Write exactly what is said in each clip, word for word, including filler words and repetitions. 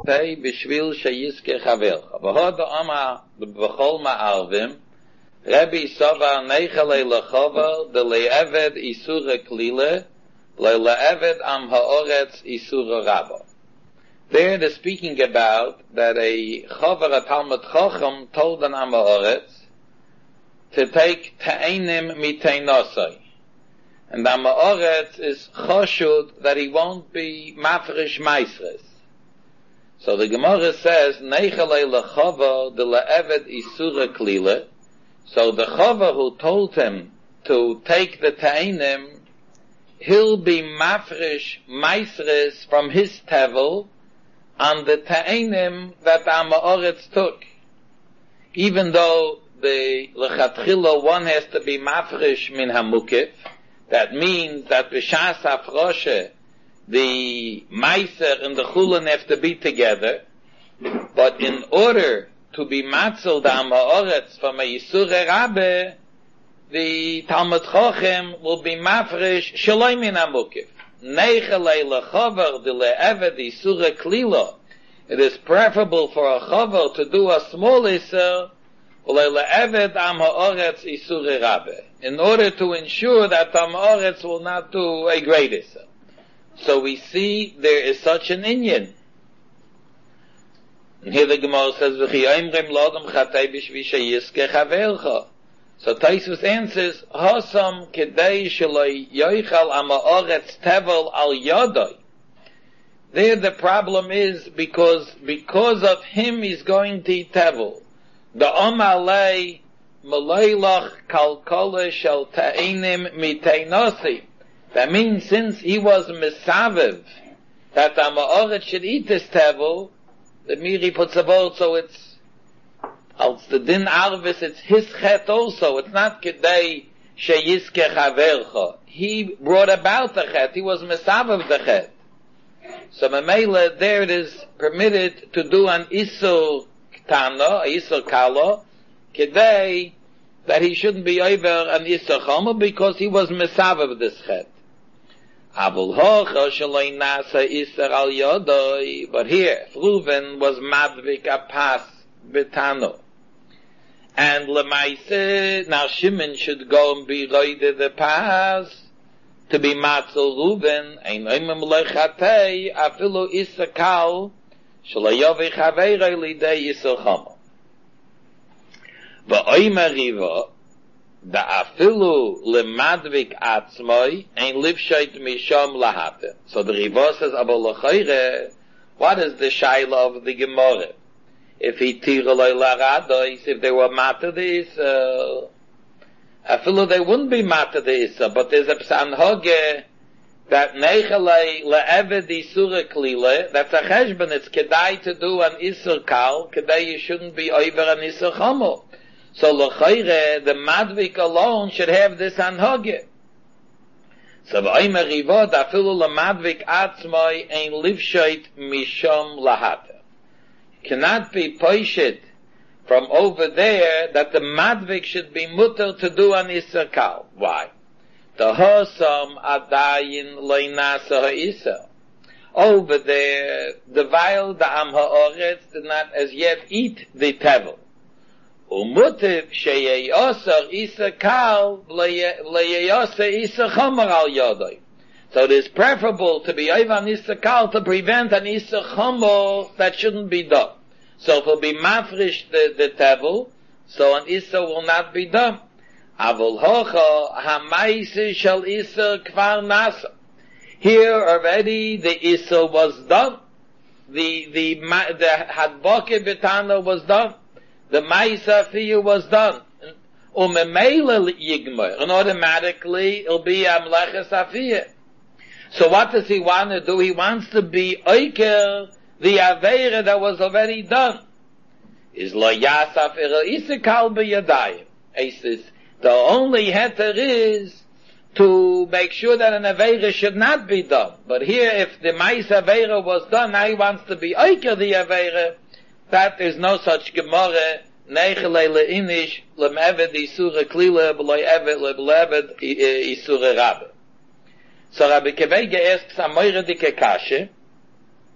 pei bishvil sheyiske chavelcha. V'hod ama b'chol ma'arvim, Rabbi Sava neichele lechover de le'eved isura klile, le le'eved am ha'oretz isura rabba. There they're speaking about that a chover, a Talmud Chacham, told an am ha'oretz to take ta'enim miteinosai. And the am ha'oretz is choshud that he won't be mafresh maisres. So the Gemara says, neichele lechover de le'eved isura klile. So the Chava who told him to take the Ta'anim, he'll be mafresh maisres from his tevel on the Ta'anim that the Amoritz took. Even though the Lechatchila one has to be mafresh min hamukif, that means that b'shas hafroshe, the maiser and the chulin have to be together, but in order to be matzel the Amoritz from a Yisure Rabbe, the Talmud Chochem will be mafresh shaloi min hamukif. Neichelei lechover de le'eved Yisure klilo. It is preferable for a chover to do a small Yisur, le'eved am ha'oretz Yisure Rabbe, in order to ensure that the Amoritz will not do a great Yisur. So we see there is such an inyan. And here the Gemara says, "V'chiyomrim lodem chatei b'shvisha yiske chavelcha." So Taisus answers, "Hosam kedei sheloi yoichal amaoretz tevel al yodoi." There the problem is because because of him he's going to eat tevel. The omalei maloilach kalkole shel ta'inim miteinosi. That means since he was misaviv that the amaoretz should eat this tevel, the Miri puts a vote, so it's, als the din arvis, it's his chet also. It's not kedei sheyiske chavercha. He brought about the chet. He was mesav of the chet. So memela, there it is permitted to do an isur ktana, a isur kalo, kedei that he shouldn't be over an isur chomer because he was mesav of this chet. Abul hocha shaloi nasa iser al yodoi, but here Reuven was madvik a pas betano, and lemaise now Shimon should go and be roide the pas to be matzel Reuven ein oimem lechatei afilu iser kal shaloi yovi chaveirei lidei iser chomo va'oimer riva the afilu lemadvik atzmoi ein livshait misham lahate. So the Riva says, "Abol lechayre, what is the shaila of the Gemara? If he tiroloi laradois, if they were matter the isa, afilu they wouldn't be matter the isa, but there's a psan hoge that neichalei le'eved isura klile. That's a cheshbon. It's kedai to do an isur kal. Kedai you shouldn't be over an isur chomo. So l'chayre, the madvik alone should have this anhoge. So v'aymer rivod afilu l'madvik atzmoi ein livshoit mishom lahata. Cannot be poishet from over there that the madvik should be mutter to do an isser kal. Why? The hosam adayin loinasa ha'isser. Over there, the while the am ha'oretz did not as yet eat the tevel. Umutiv sheyeyosar isa kal leyeyosar isa chomer al yodoi. So it is preferable to be over an isa kal to prevent an isa chomer that shouldn't be done. So if it will be mafresh the, the tevel, so an isa will not be done. Avol hocha hamaisi shall isa kvar nasa. Here already the isa was done. The the the hadboke betana was done. The Maisa Fiyu was done. Umemela Yigmer. And automatically it'll be Amleches Afiyah. So what does he want to do? He wants to be Oiker, the Aveira that was already done. Is Lo Yasaf Ira Isikal B'Yadayim. He says, the only heter is to make sure that an Aveira should not be done. But here, if the Maisa Aveira was done, now he wants to be Oiker, the Aveira. That there's no such Gemara, Neichelei le'inish, lem'eved isura klila, b'loi eved, le'eved isura rabbe. So Rabbi Kevege asks a moire dike kashe,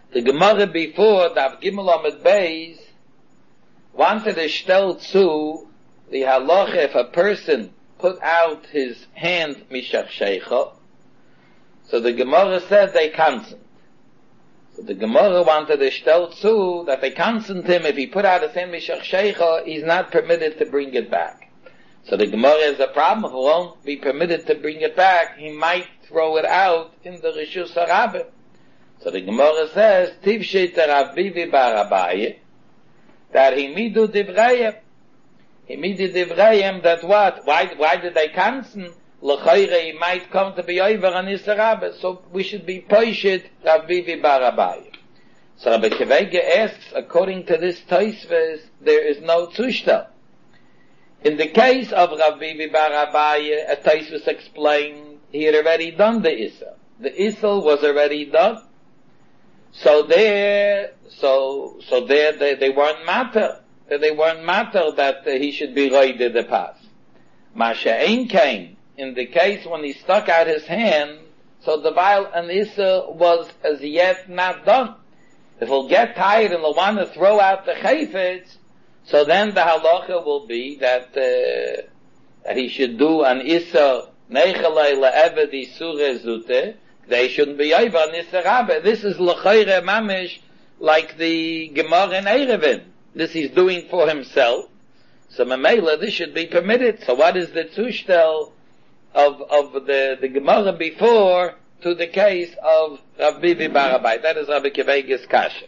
The Gemara before, Dav Gimel Amud Beis, wanted to stel zu the halacha if a person put out his hand mishach sheikha. So the Gemara said they cancelled. So the Gemara wanted to stel zu that they cancelled him if he put out his hand mishach sheikha, he's not permitted to bring it back. So the Gemara has a problem. If he won't be permitted to bring it back, he might throw it out in the Rishus HaRabbim. So the Gemara says, Tivshei Rav Bivi bar Abaye, that he midu divrayim. He midu divrayim that what? Why, why did they cancel? L'chayre, he might come to be over on Issa Rabbe. So we should be poished Rav Bivi bar Abaye. So Rabbi Kevege asks, according to this Tosfos, there is no Zushtel. In the case of Rav Bivi bar Abaye, as Tosfos explained, he had already done the Issa. The Issa was already done. So there, so, so there, they, they weren't matter. They weren't matter that uh, he should be roided the pass. Masha'en came, in the case when he stuck out his hand, so the Baal and Issa was as yet not done. If he'll get tired and he'll want to throw out the chayfetz, so then the halacha will be that, uh, that he should do an Issa nechalei le'eved isure zute. They shouldn't be over on Issa Rabbe. This is l'chayre mamish, like the Gemara in Erevin. This he's doing for himself. So Mamela, this should be permitted. So what is the zushtel of, of the, the Gemara before to the case of Rav Bivi bar Abaye? That is Rabbi Kevege's kasha.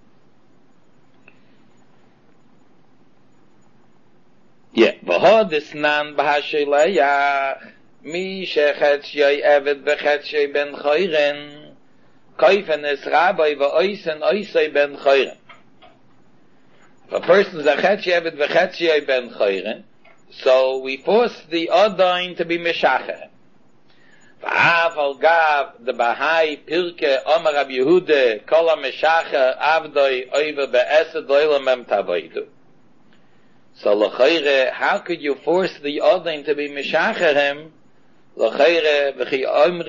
Yeah. V'ho disnan b'hashilayach. Mi shechetshei eved bechetshei ben choyren, koifen es rabbi v'oisen oisei ben choyren. If a person is a chetshei eved bechetshei ben choyren, so we force the odain to be meshacher. V'av al gav the Bahai Pirke Omer Rab Yehuda kol ha-meshacher avdoi oiver be'esed lo'olam em tavoidu. So l'chayre, how could you force the odain to be meshacher him? There the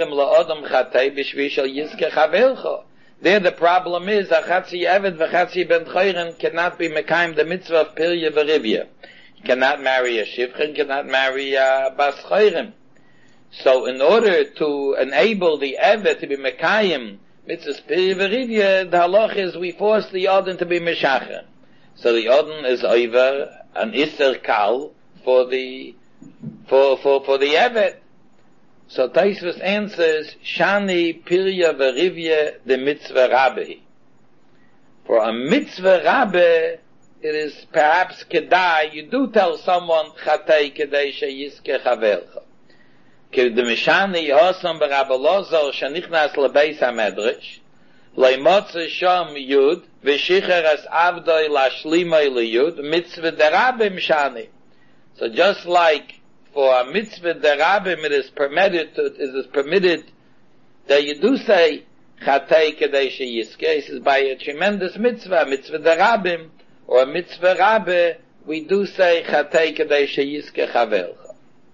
problem is that Chatzi Eved v'Chatzi Ben Choyren cannot be Mekayim the mitzvah of Pirya v'Rivya. He cannot marry a Shivchen, cannot marry a Bas Choyren. So in order to enable the Eved to be Mekayim mitzvah Pirya v'Rivya, the halach is we force the Odin to be Meshacher. So the Odin is over an Isser Kal for the for for for the Eved. So Tosfos answers, Shani Pirya v'Rivya the mitzvah rabbi. For a mitzvah rabbi, it is perhaps kedai, you do tell someone, Chatei kedai sheyiske chavelcha. Ke the Mishani Yosam b'Rabbi Elazar shenichnas lebeis hamedrash, leimotze sham yud, v'shicher as avdoi lashlimai liyud, mitzvah derabbi Mishani. So just like for a mitzvah derabim, it is permitted to, it is permitted that you do say Chatei kedei sheyiske. This is by a tremendous mitzvah, mitzvah derabim, or a mitzvah rabbe, we do say Chatei kedei sheyiske chavelcha.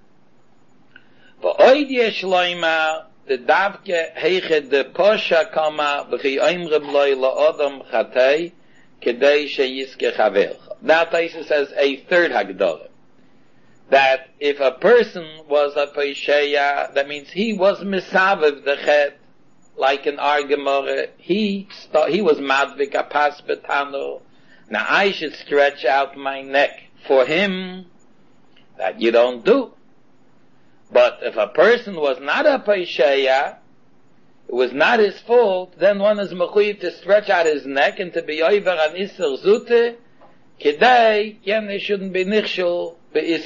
V'oid yesh loima the davke heiche de posha kama v'chi oimrim loy la'odam Chatei kedei sheyiske chavelcha. Now Tosfos says a third hagdorah, that if a person was a Pesheya, that means he was misaviv the chet, like in our Gemara, he st- he was madvik a pas betano. Now I should stretch out my neck for him. That you don't do. But if a person was not a Pesheya, it was not his fault, then one is mechuyev to stretch out his neck and to be over an Isser Zute, kedei, yen he shouldn't be nichshul.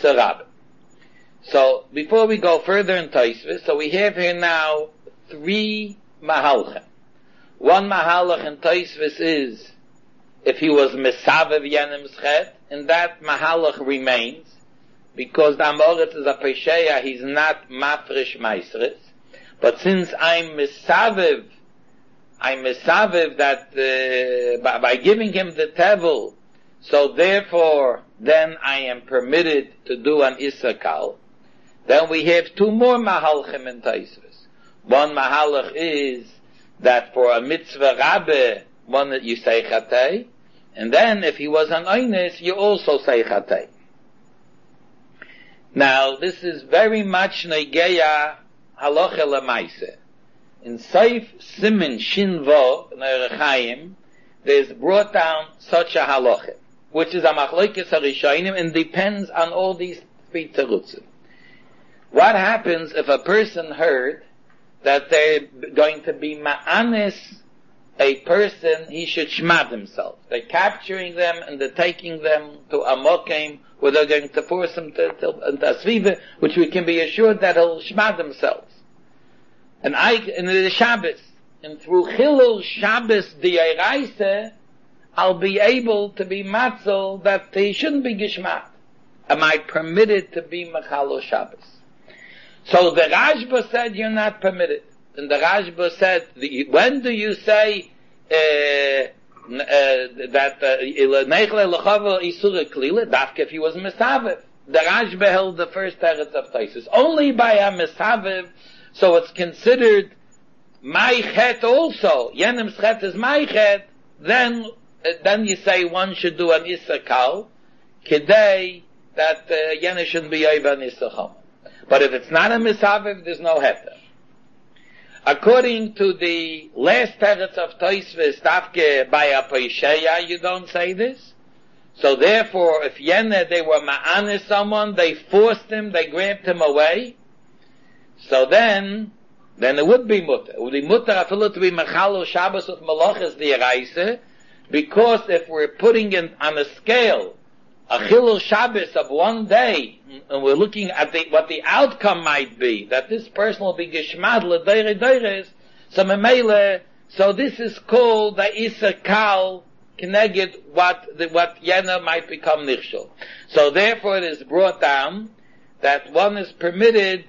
So, before we go further in Tosfos, so we have here now three mahalchim. One mahalach in Tosfos is, if he was mesavev yenim schet, and that mahalach remains, because the Amoritz is a pesheya, he's not mafresh meisres. But since I'm mesavev, I'm mesavev that, uh, by, by giving him the tevel, so therefore, then I am permitted to do an Issakal. Then we have two more mahalchim in Tosfos. One mahalach is that for a mitzvah rabbe, one that you say chatei, and then if he was an oines, you also say chatei. Now, this is very much negeya halacha lemaise. In Seif Simin Shinvo, in Orach Chaim, there's brought down such a halacha, which is a machlokes harishonim, and depends on all these three terutzim. What happens if a person heard that they're going to be ma'anis a person, he should shmad himself. They're capturing them and they're taking them to a mokem where they're going to force him to, to, to a sviva, which we can be assured that he'll shmad himself. And I, in the Shabbos, and through Chilul Shabbos Di'eraisa, I'll be able to be matzel that he shouldn't be gishmat. Am I permitted to be Mechalo Shabbos? So the Rashba said you're not permitted. And the Rashba said, when do you say uh, uh, that Nechle L'chava Isura Klila? Dafka if he was Mesaviv. The Rashba held the first teretz of Taisus. Only by a Mesaviv, so it's considered my chet also. Yenim's chet is my chet. Then, uh, then you say one should do an Issachal, Kedei, that uh, Yenim shouldn't be over an Issachal. But if it's not a Mesaviv, there's no heter. According to the last teretz of Tosfos, Dafke by a Paisheya, you don't say this. So therefore, if Yene, they were ma'anis someone, they forced him, they grabbed him away, so then, then it would be mutter. It would be mutter afilu to be mechalo Shabbos with malachas di'eraisa, because if we're putting in on a scale a chilul Shabbos of one day, and we're looking at the, what the outcome might be, that this person will be geshmad l'deire deires, so memele, so this is called the Issachal Keneged what the, what Yena might become nichshol. So therefore it is brought down that one is permitted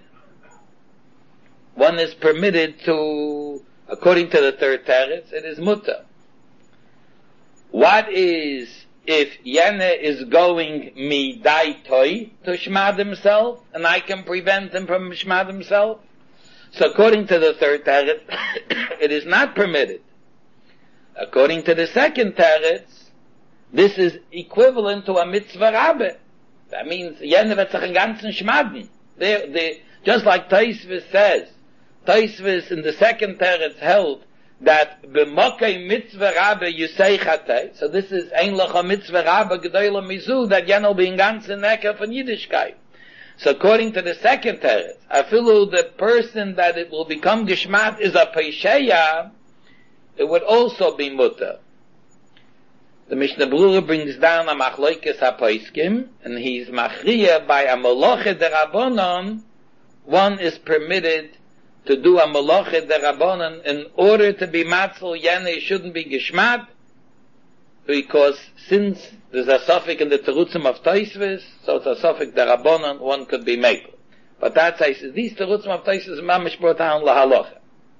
one is permitted to, according to the third teretz, it is mutter. What is if Yene is going midai toy to shmad himself, and I can prevent him from shmad himself? So according to the third teretz, it is not permitted. According to the second teretz, this is equivalent to a mitzvah rabbe. That means Yene wird sich in ganzen shmaden. They, they, just like Tosfos says, Tosfos in the second teretz held that b'mokei mitzvah rabbe you say chatei. So this is ein lecha mitzvah rabbe gedoyle mizu, that Yen will be in ganzen necker von Yiddishkeit. So according to the second teretz, afilu the person that it will become geshmat is a peisheya, it would also be mutter. The Mishnah Berurah brings down a machlokes hapoiskim, and he's machriya by a moloche derabonon, one is permitted to do a moloche derabonon in order to be matzel yene shouldn't be geshmat, because since there's a suffix in the terutzim of Tosfos, so it's a suffix derabonon, one could be makel. But that says these terutzim of Tosfos mamish brought down lahalocha.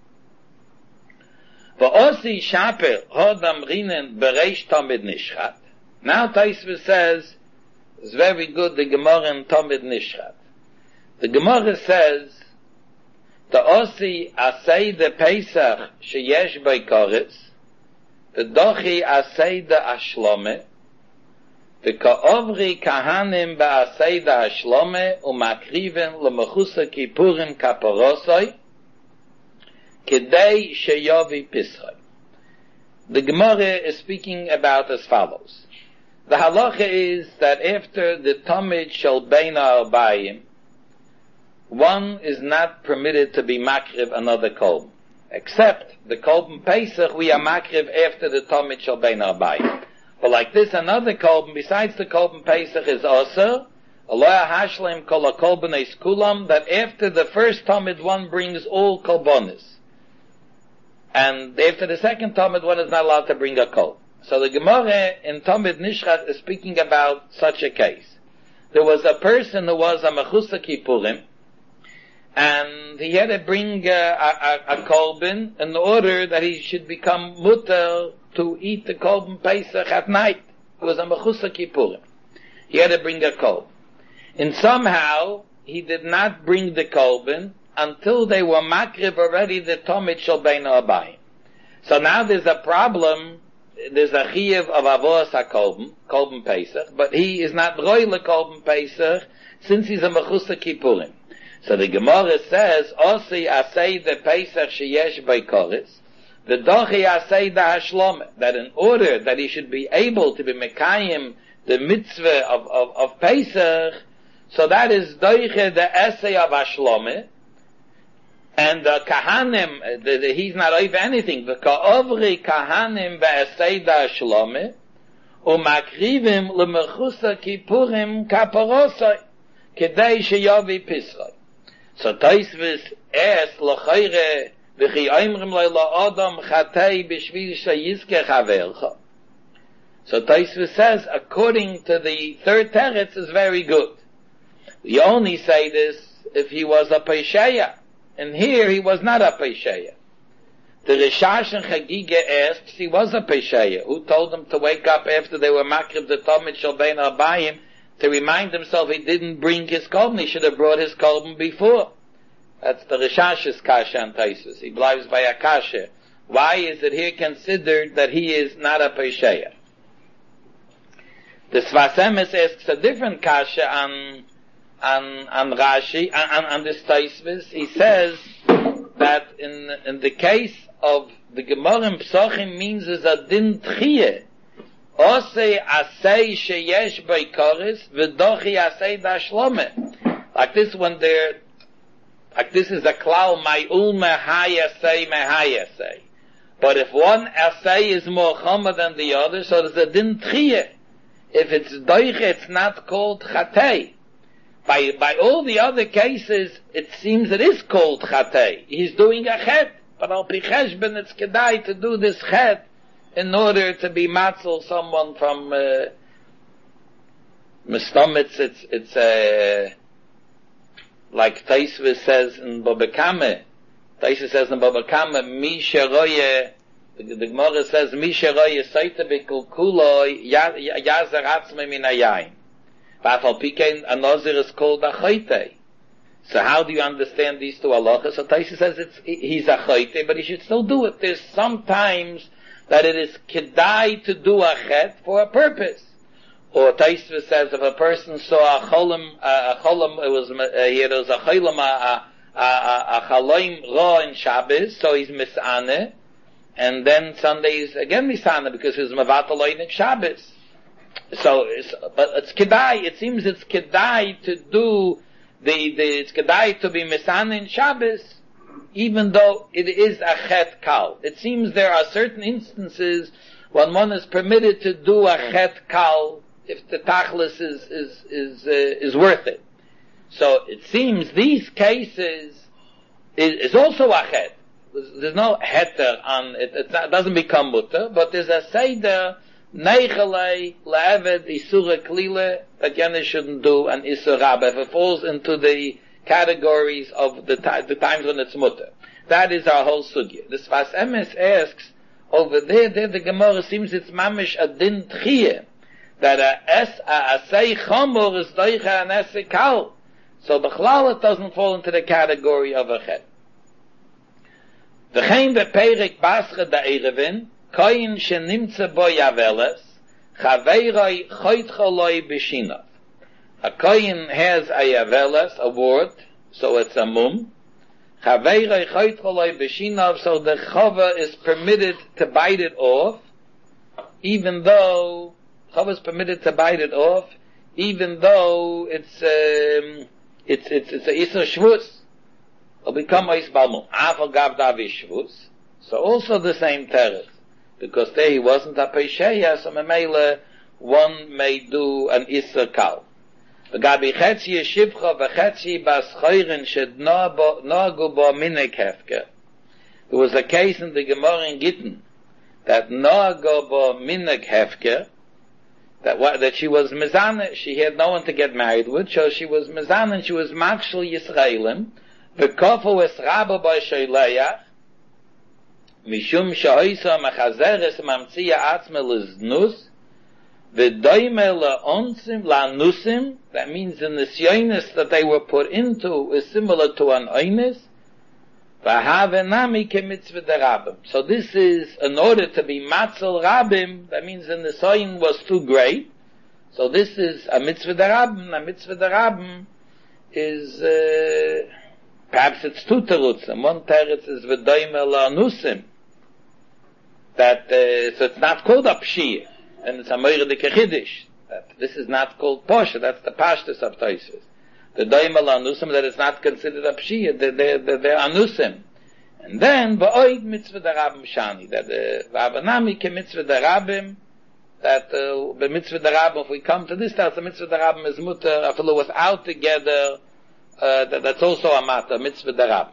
V'osi shaper hodam rinen bereish tamid nishchat. Now Tosfos says it's very good the Gemara in tamid nishchat. The Gemara says the osi asay de Pesach sheyesh by koretz, the dochi asay de ashlome, the ka'ovri kahanim ba asay de ashlome umakriven lemechusa kippurim kaporosoi kedei sheyovi pisroi. The Gemara is speaking about as follows. The halacha is that after the tamid shel beina arbayim, one is not permitted to be makriv another kolb, except the kolb Pesach we are makriv after the tamid shel beina arbayim. But like this, another kolb besides the kolb Pesach is also aloha hashlim kol kolbanes kulam, that after the first tamid one brings all kolbonis, and after the second tamid one is not allowed to bring a kolb. So the Gemara in Tamid Nishchat is speaking about such a case. There was a person who was a mechusa kippurim, and he had to bring a, a, a kolbin in order that he should become mutter to eat the kolbin Pesach at night. It was a mechusa kippurim. He had to bring a kolb. And somehow, he did not bring the kolbin until they were makrib already the tamid shel beina arbayim. So now there's a problem there's a chiyuv of avos hakolben, kolben Pesach, but he is not roile kolben Pesach since he's a mechusa kippurim. So the Gemara says, Osi asay the Pesach sheyesh by koris, the dochi asay the hashlome, that in order that he should be able to be mekayim the mitzvah of, of, of Pesach, so that is doiche the essay of hashlome, and the kahanim, the, the, he's not over anything. The ka'ovri kahanim ve'asei da'ashlome, u'makrivim l'mechusa kippurim kaparosai, kedei sheyavi pisroi. So Tosfos asks, l'chayre, v'chi oimrim lo la'adam chatei b'shvil sheyizke chavercha. So Tosfos says, according to the third teretz, is very good. We only say this if he was a pesheya. And here he was not a Pesheya. The Rishash and Chagiga asks, he was a Pesheya. Who told him to wake up after they were makrib the Tomid Shalbein Arbayim to remind himself he didn't bring his korban, he should have brought his korban before. That's the Rishash's kasha and Tosfos. He believes by a kasha. Why is it here considered that he is not a Pesheya? The Sfas Emes asks a different kasha on On, on Rashi, on, on this Tosfos, he says that in, in the case of the Gemara in Psochim means is a din tchiyeh. Osei asei sheyesh b'ikoris, v'dochi asei dashlome. Like this when they're, like this is a klal, ma'ul mehayasei mehayasei. But if one asei is more chama than the other, so there's a din tchiyeh. If it's doich, it's not called chatei. By, by all the other cases, it seems it is called chatei. He's doing a chet, but al pi cheshbon it's kedai to do this chet in order to be matzel someone from, uh, Mistomitz, it's, it's, uh, like Tosfos says in Baba Kama, Tosfos says in Baba Kama, mi sheroye, the, the Gemara says, mi sheroye seite bekulkuloi, yazer atzme min hayayin. Bafal Pikein, a Nazir is called a Chayte. So how do you understand these two halachas? So Tosfos says it's, he's a Chayte, but he should still do it. There's sometimes that it is kedai to do a chet for a purpose. Or Tosfos says if a person saw a cholim, a cholim, it was, uh, here there was a cholim, a, a, a, a chaloim ra in Shabbos, so he's misane, and then Sunday is again misane because he's mevataloin in Shabbos. So, it's, but it's kedai, it seems it's kedai to do the, the, it's kedai to be misan in Shabbos, even though it is a chet kal. It seems there are certain instances when one is permitted to do a chet kal if the tachlis is, is, is, uh, is worth it. So it seems these cases is, is also a chet. There's, there's no heter on it, it doesn't become mutter, but there's a seder Neichalei le'eved isura klile that Yenish shouldn't do an isur rabba if it falls into the categories of the, ti- the times when it's mutter. That is our whole sugya. The Sfas Emes asks over there, there the Gemara seems it's mamish a din tchiyeh that a es a asay chamor is doicha an esay kal. So b'chlal it doesn't fall into the category of a chet. V'chein be'perik bascha da'erevin Koyin shenimtze bo yaveles, chaveiroi choytcholoi b'shinav. A koyin has a yaveles, a word, so it's a mum. Chaveiroi choytcholoi b'shinav, so the chava is permitted to bite it off, even though, chava is permitted to bite it off, even though it's, um, it's, it's, it's a isur shvus. It'll become a isbalmum. Afal gav davi shvus. So also the same teretz. Because there he wasn't a Pesheya, so memele one may do an Isser Kal. V'gabi chetzi yeshivcha v'chetzi bas choyren shed noagu bo minek hefker. There was a case in the Gemara in Gittin that noagu bo minek hefker, that what, that she was mezana, she had no one to get married with, so she was mezana and she was makshel Yisraelim, v'kofu es rabba bo sheileach, Mishum sha'oisa mechazeres mamtzia atzme leznus v'doime la'onsim la'nusim, that means the nisyonis that they were put into is similar to an oinis, V'havenami ke mitzvah derabim. So this is, in order to be matzel rabim, that means the nisayin was too great. So this is a mitzvah derabim. A mitzvah derabim is, uh, perhaps it's two terutzim. One teretz is v'doime la'anusim. That, uh, so it's not called a pshiyah. And it's a moire de kechidish. That this is not called posha. That's the pashtus of Tosfos. The doime la'anusim, that it's not considered a pshiyah. They're, they're, they're, they're anusim. And then, v'oid mitzvah derabim shani. That, uh, v'avanami ke mitzvah derabim. That, uh, the mitzvah derabim, if we come to this, that's the mitzvah derabim is mutter, afilu without together, uh, that, that's also a matter, mitzvah derabim.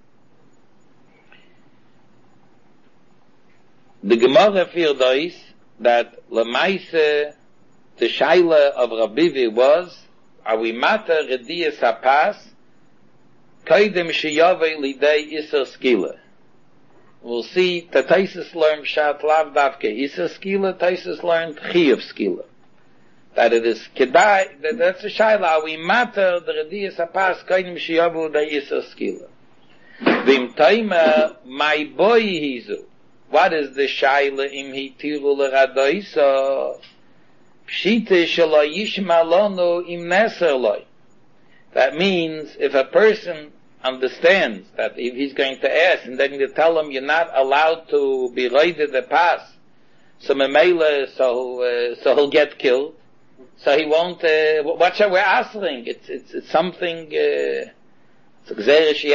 The Gemara firdois that lemaise the shaila of Rabivi was, are we matter rediyas hapas kaidem sheyavei lidei iser skila. We'll see that Tosfos learned shat lav davke iser skila, Tosfos learned chiyuv skila. That it is kedai, that that's the shaila, are we matter the rediyas hapas kaidem sheyavei lidei iser skila. Vim taima my boy hizu. What is the shaila im hitiru l'radoisa? Pshite shelo yishma lonu im neser loy. That means if a person understands that if he's going to ask and they're going to tell him you're not allowed to be roided the pass, so memela, so uh, so he'll get killed. So he won't. Uh, what shall we're asking? It's it's it's something. Uh, So he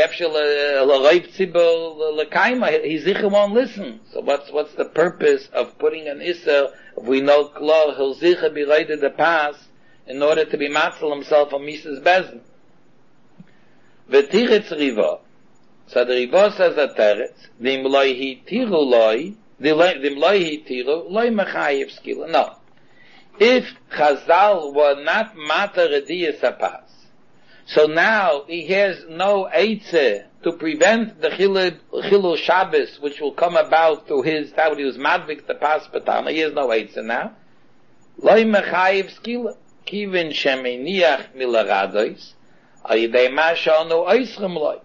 won't listen. So what's what's the purpose of putting an iser if we know klar he'll zicha be raided the pass in order to be matzel himself on Mises Bezin? V'tiritz riva. So the riva says a teretz, dim loy hitiru loy, dim loy hitiru loy mechayev skila. No. If Chazal were not matter rediyas hapas, so now he has no eitzeh to prevent the chilul, chilul Shabbos, which will come about through his, how he was madvik the pas patana. He has no eitzeh now. Loi mechayiv skila. Kivin sheminiach milaradois. Ayidei mashanu oischem loi.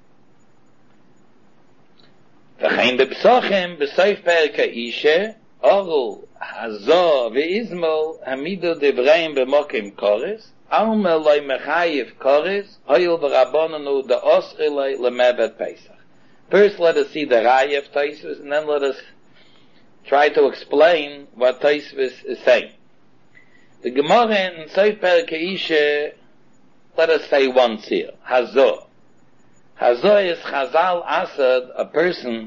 V'chein bepsochem b'soif perka ishe oru hazor ve'izmol hamidu devreim b'mokim kores. Alma loy mechayiv kores, hoyil v'rabonanu da osrilay lemebet Pesach. First let us see the raya of Tosfos, and then let us try to explain what Tosfos is saying. The Gemara in Sof Perek Isha, let us say once here, Hazor. Hazor is Chazal Asad, a person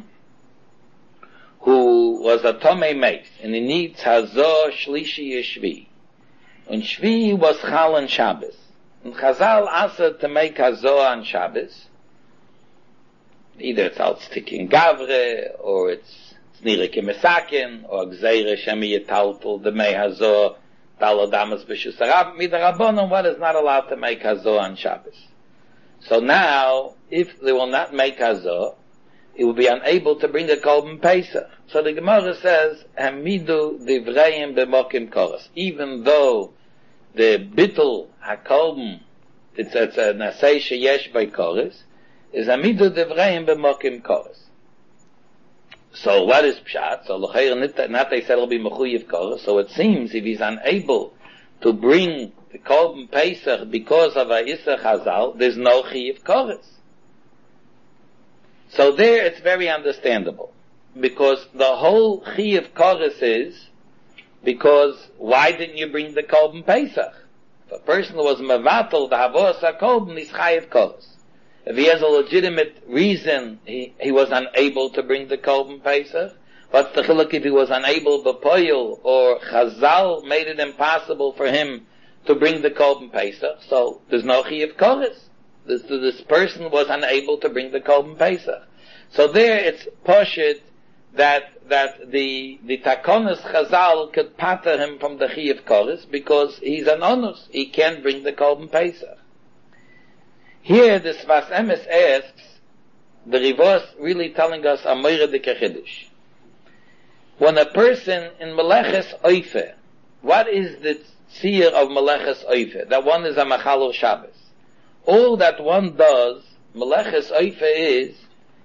who was a Tomei Meis, and he needs Hazor Shlishi Yeshvi. And Shvi was Chal on Shabbos. And Chazal asked to make Hazor on Shabbos. Either it's out sticking Gavre, or it's Snirike Mesakin, or Gzeire Shemi Yetalpul, the Mei Hazor, Talodamas B'Shusarab, Midarabon, what is not allowed to make Hazor on Shabbos. So now, if they will not make Hazor, he will be unable to bring the Korban Pesach. So the Gemara says, Hamidu Divreim B'Mokim Koros. Even though the Bittul HaKorban, it's, it's a Nasei Sheyesh by Koros, is Hamidu Divreim B'Mokim Koros. So what is Pshat? So L'chayr not they said it'll be Mechuyev Koros. So it seems if he's unable to bring the Korban Pesach because of a Isser Chazal, there's no Chiyev Koros. So there it's very understandable. Because the whole Chiyev Koros is, because why didn't you bring the Korban Pesach? If a person was Mevatel, the Havos HaKorban, is Chayev Koros. If he has a legitimate reason, he, he was unable to bring the Korban Pesach. What's the chiluk if he was unable to poil, or Chazal made it impossible for him to bring the Korban Pesach? So there's no Chiyev Koros. This, this person was unable to bring the Korban Pesach. So there it's poshut that that the the Takonos Chazal could pater him from the Chiyev Koros because he's an onus. He can't bring the Korban Pesach. Here the Sfas Emes asks, the Rivos really telling us a moire de kechidush. When a person in Meleches Oife, what is the tzir of Meleches Oife? That one is a Machalor Shabbos. All that one does, Meleches Oife, is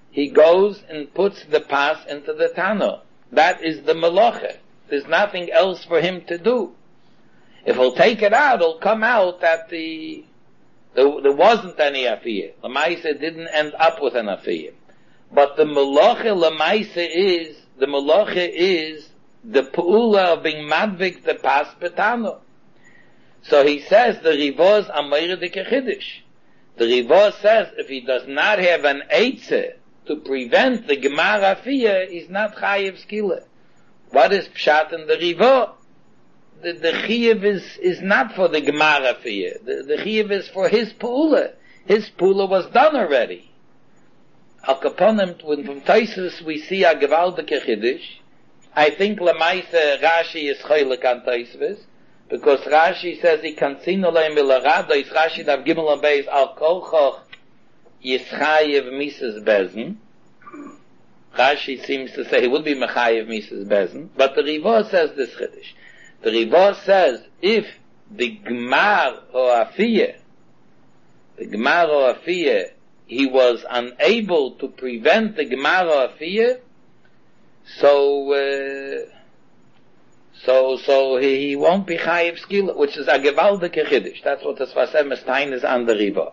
he goes and puts the pas into the Tano. That is the Melacha. There's nothing else for him to do. If he'll take it out, it'll come out that the, the there wasn't any Afiyah. Lamaisa didn't end up with an Afiyah. But the Melacha Lamaisa is, the Melacha is the Pu'ula of being Madvik the Pas Betano. So he says the Rivaz Amayra de Kechidish. The Rivaz says if he does not have an Eitzeh to prevent the Gemar Afiyah, he's not Chayiv Skila. What is Pshat in the Rivaz? The, the Chiyav is, is not for the Gemar Afiyah. The, the Chiyav is for his Pu'ula. His Pu'ula was done already. Al Kaponim, when from Taisus we see a Gevalde Kechidish, I think Lamaisa Rashi is Choylek on Taisus, because Rashi says he can see no leim milarado. Is Rashi dav gimel on beis al kolchoch yischayev Misas Bezen. Rashi seems to say he would be mechayev Misas Bezen, but the Rivah says this chiddush. The Rivah says if the Gemar or Afiyah, the Gemar or Afiyah, he was unable to prevent the Gemar or Afiyah, so. Uh, So, so he, he won't be chayiv skila, which is a gewaldige chiddush. That's what the Sfasem Stein is on the river.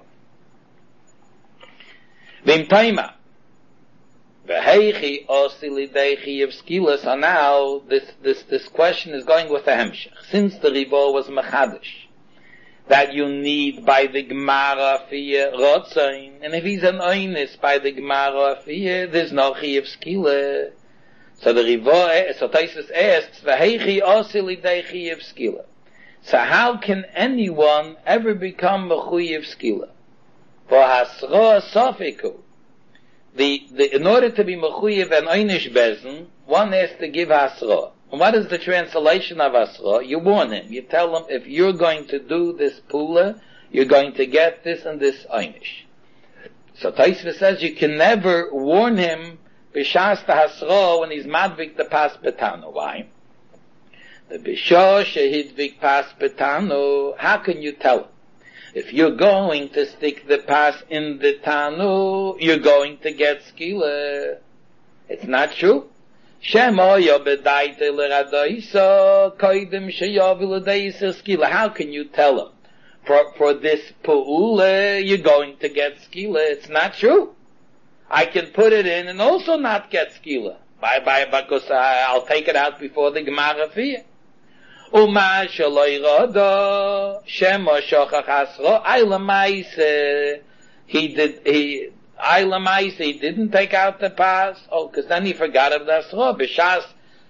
Vim taima. V'heichi osi lidei chayiv skila. So now, this, this, this question is going with the hemshech. Since the river was mechadish, that you need by the Gemara Afiyah Rotzain, and if he's an oinis by the Gemara Afiyah, there's no chayiv skila. So the Rivah, so Taisus asks, "V'heichi osi lidei chayiv skila." So how can anyone ever become mechuyev skila? For hasra sofiku, the the in order to be mechuyev and einish bezen, one has to give hasra. And what is the translation of hasra? You warn him. You tell him if you're going to do this pula, you're going to get this and this einish. So Taisus says you can never warn him. B'shas hasra when he's madvik the pas betano. Why? The b'shah shehidvik pas betano. How can you tell him? If you're going to stick the pas in the tanu, you're going to get skila. It's not true. Shemo yobedaite l'radoisa koidim sheyovi l'deisa skila. How can you tell him? For for this pu'ula, you're going to get skila. It's not true. I can put it in and also not get skila. Bye bye, because I, I'll take it out before the Gemara Afiyah. Uma shaloi rada shema shochach hasra aylamaise. He did he aylamaise. He didn't take out the pas. Oh, because then he forgot of the hasra. B'shas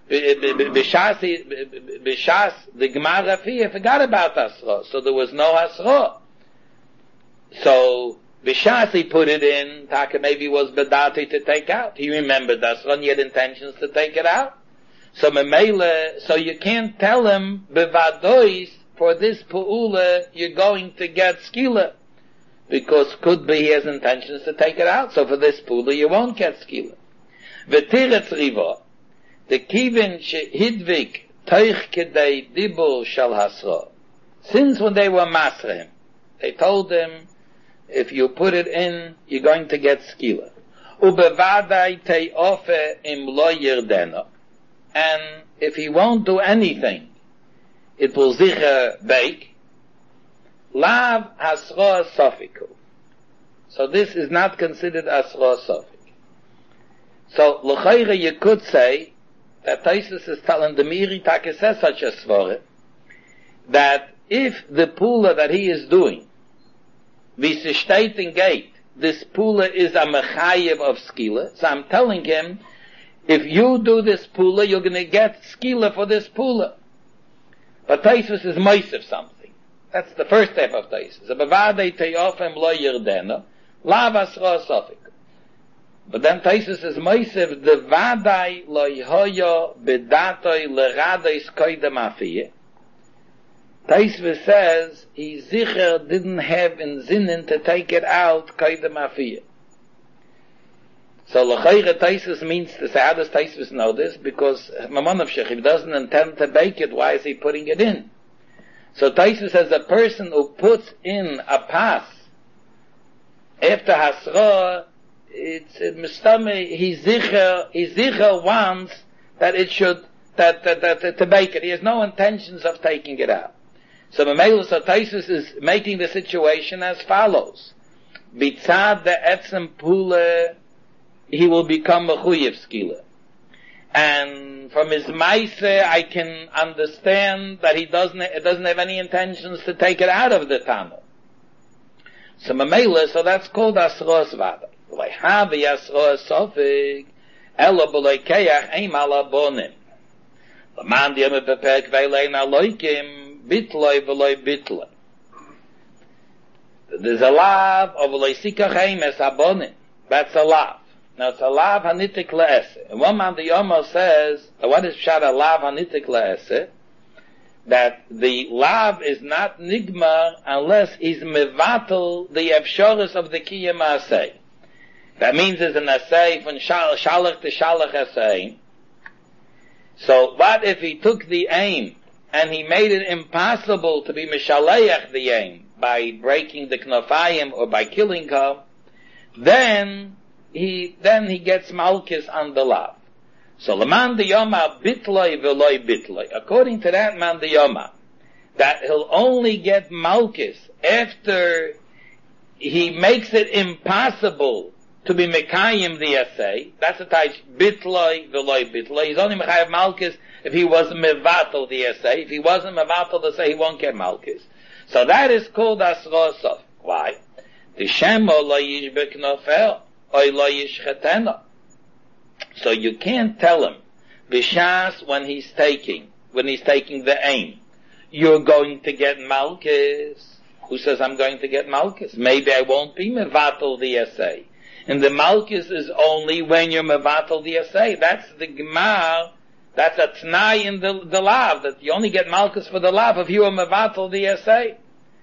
b'shas b'shas the Gemara Afiyah forgot about hasra, so there was no hasra. So. B'shas he put it in, Taka maybe was bedati to take out. He remembered that, so he had intentions to take it out. So memele, so you can't tell him, bevadois, for this pu'ula, you're going to get skila. Because could be he has intentions to take it out, so for this pu'ula you won't get skila. V'tiretz riva, the kivin shehidvik, toich kedei dibur shal hasra. Since when they were masrehim, they told him, if you put it in, you're going to get skila. Ubevadai te'ofe im lo yirdena. And if he won't do anything, it will zicher bake. Lav hasra sofiku. So this is not considered asra sofik. So l'chayre you could say that Taisus is telling the Miri Taka says such a svore, that if the pula that he is doing wie se steht in gate, this pula is a mechayev of skila. So I'm telling him, if you do this pula, you're going to get skila for this pula. But Taisus is moisef something. That's the first step of Taisus. Bevadei te'ofem lo yirdena, lav asra sofik. But then Taisus is moisef, the vadai lo yhoyo bedatoi leradais koidem afiyeh. Taisva says he zicher didn't have in zinnen to take it out kaidem afiyah. So l'chayre Taisva means to say, how does Taisva know this? Because Mamonov Shech, if he doesn't intend to bake it, why is he putting it in? So Taisva says a person who puts in a pas after hasra, it's mistame. He zicher, he zicher wants that it should that that, that that to bake it. He has no intentions of taking it out. So Memelus Ataisus is making the situation as follows: Bitzad the etzem pule, he will become a chuyev skila. And from his maise, I can understand that he doesn't, it doesn't have any intentions to take it out of the Tana. So Mamela, so that's called Asros Vada. Lehavi Asros Sofig, Ela B'loi Keach, Eim Ala Bonim. L'man Diyam Bepek Veilein Aloikim, Bitloi V'loi Bitloi. There's a lav of V'loi Sikach Eim Es Abonim. That's a lav. Now it's a lav hanitik le'ese. And one man the Yomo says, what is pshat a lav hanitik le'ese? That the lav is not nigma unless he's mevatel the efshoris of the kiyam asay. That means there's an asay from shalach to shalach asay. So what if he took the aim and he made it impossible to be mishaleach the aim by breaking the knofayim or by killing her? Then he then he gets malchus on the lav. So leman diyoma bitloi veloy bitloi. According to that man diyoma, that he'll only get malchus after he makes it impossible to be mekayim the essay. That's the type bitloi veloy bitloi. He's only mekayim malchus if he wasn't mevatel the essay. If he wasn't mevatel the essay, he won't get malchus. So that is called asrosov. Why? The shemo lo yishbek nofel. So you can't tell him, b'shas when he's taking, when he's taking the aim, you're going to get malchus. Who says I'm going to get malchus? Maybe I won't be mevatel the essay. And the malchus is only when you're mevatel the essay. That's the gemar, that's a t'nai in the, the lav, that you only get malchus for the lav if you are mevatel the essay.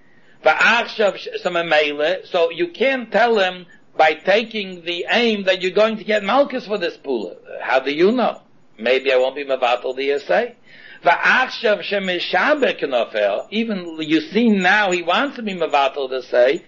So you can't tell him, by taking the aim that you're going to get malchus for this pula. How do you know? Maybe I won't be mevatel the essay. Even you see now he wants to be mevatel the essay.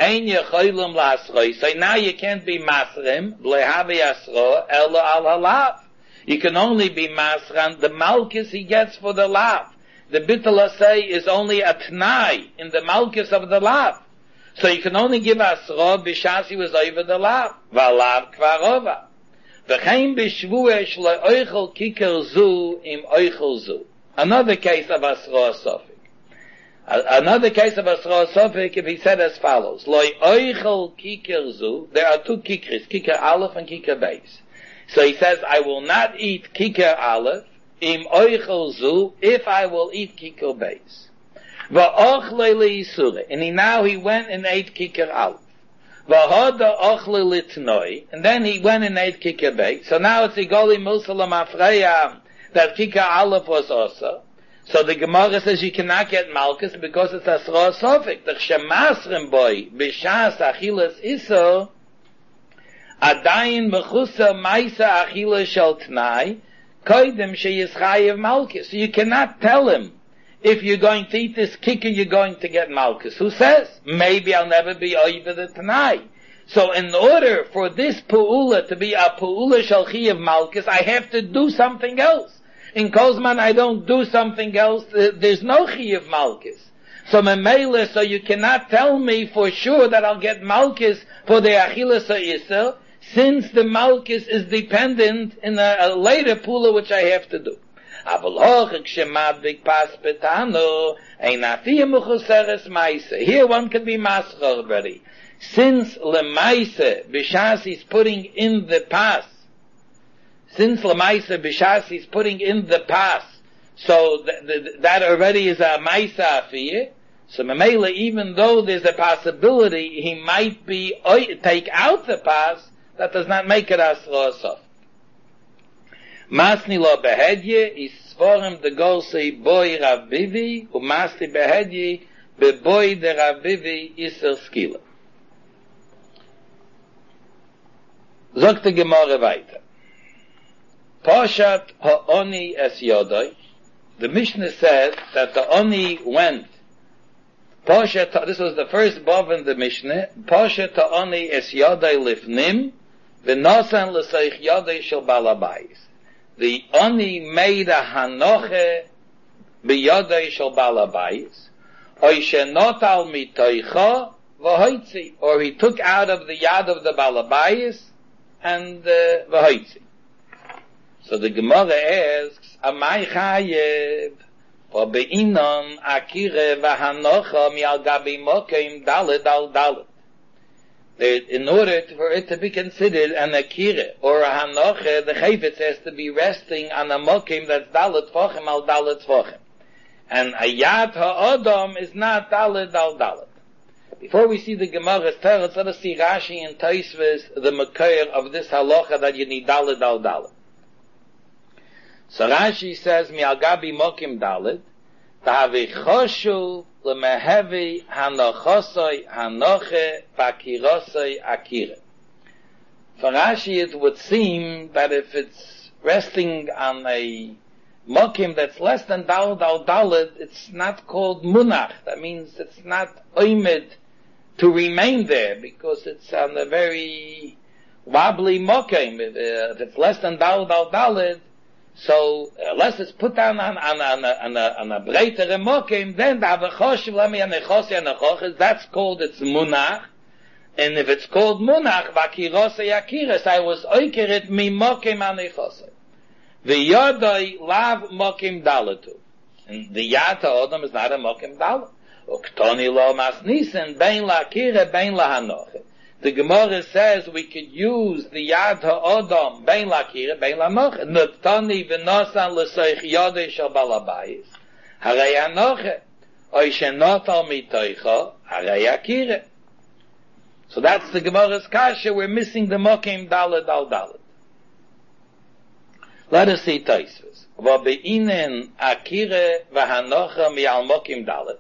So now you can't be masrim lehavi asro elo al halav. You can only be masran the malchus he gets for the lav. The bittul essay is only a t'nai in the malchus of the lav. So you can only give asro b'shas he was over the lav. V'alav kvar over. V'chein b'shvuesh le'oichel kiker zu im oichel zu. Another case of asro asofik. Another case of asro asofik, if he said as follows: Loi oichel kiker zu. There are two kikris, kiker aleph and kiker beis. So he says, I will not eat kiker aleph im oichel zu if I will eat kiker beis. And he now he went and ate kikar aleph. And then he went and ate kikar beit. So now it's igoli musalam afreya that kikar aleph was also. So the Gemara says you cannot get malchus because it's asra sofik. The shemasrim boy b'shas achilas iso adayin mechusa maisa achilas shel t'nai koidem sheyischayev malchus. So you cannot tell him, if you're going to eat this kicker, you're going to get malchus. Who says? Maybe I'll never be over the Tanai. So in order for this pu'ula to be a pu'ula shel chiyav malchus, I have to do something else. In Kozman, I don't do something else. There's no chiyav malchus. So memela, so you cannot tell me for sure that I'll get malchus for the achilas ha'isel, since the malchus is dependent in a, a later pu'ula which I have to do. Here one can be mascha already. Since lemaise b'shas he's putting in the pas, since lemaise b'shas he's putting in the pas, so th- th- that already is a maisa afiyah. So memela, even though there's a possibility he might be oy, take out the pas, that does not make it asra sof. Masni lo behedye is svorem de golsei boy Rav Bivi, u masni behedye be boy de Rav Bivi iser skila. Zogt de Gemara weiter. Poshat ha'oni es yodoi. The Mishnah says that the oni went. Poshat, this was the first bov in the Mishnah. Poshat ha'oni es yodoi lifnim, V'nosan l'seich yodei shel balabayis. The oni made a hanoche b'yodei shel balabayis, oy shenotal mitoicha v'hoitzi, or he took out of the yad of the balabayis and uh, v'hoitzi. So the Gemara asks, Amai chayev, for be'inon akire v'hanocha mi'al gabi mokim dalet al dalet. In order to, for it to be considered an akire or a hanoche, the chayvetz has to be resting on a mokim that's dalet tvachim al dalet tvachim. And a yad ha'odom is not dalet al dalet. Before we see the Gemara's teretz, let us see Rashi and Tosfos, the makir of this halacha that you need dalet al dalet. So Rashi says, mi'al gabi mokim dalet, ta'avi choshu lemehevi hanochosoi hanoche vakirosoi akire. For Rashi, it would seem that if it's resting on a mokim that's less than dalet al dalet, it's not called munach. That means it's not oimed to remain there, because it's on a very wobbly mokim. If, uh, if it's less than dalet al dalet, so unless it's put down on on on a on a, on a breiter mokim, then the avachoshiv lemi anechosi anechoches, that's called its munach. And if it's called munach vakirosei akiras, I was oikerit mi mokim anechosi. The yodai lav mokim daletu, and the yad ha'odam is not a mokim dalet. Uktoni lo masnisen bein la akira bein la hanoche. The Gemara says we could use the yad ha'odam bein la akira bein la hanoche. Neptani v'nosan l'seich yodei shel balabayis harei hanoche oy shenotal mitoicha harei akira. So that's the Gemara's kasha. We're missing the mokim dalet al dalet. Let us see Tosfos. V'be'inen akira v'hanocha mi'al mokim dalet.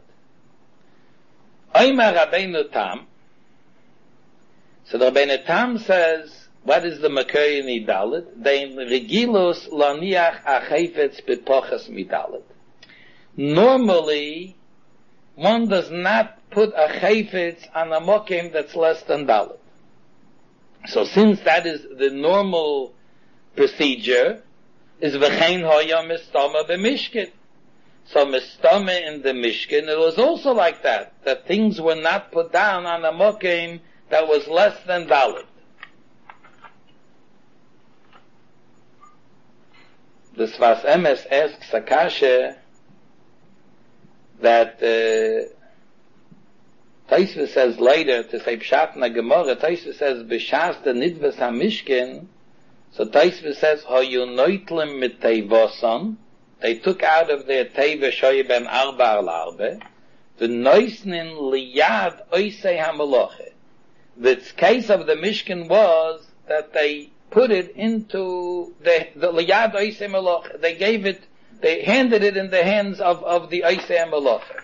Oymar Rabbeinu Tam. So the Rabbeinu Tam says, what is the makor in dalet? Dein regilus laniach achayfetz bepochas midalet. Normally, one does not put a chayfetz on a mokim that's less than dalet. So since that is the normal procedure, is v'chein hoya mistama b'mishkin. So mistama in the mishkin, it was also like that, that things were not put down on a mokim that was less than dalet. The Sfas Emes asks Akasha that uh, Tosfos says later to say Pshat na Gemara, Tosfos says b'shas the nidvas hamishkin. So Tosfos says hoyu noitlim mit teivoson. They took out of their teva shoy ben arba al arbe the noisnin liyad oisei hameloche. The case of the Mishkan was that they put it into the the liyad oisei meloche. They gave it, they handed it in the hands of of the oisei meloche.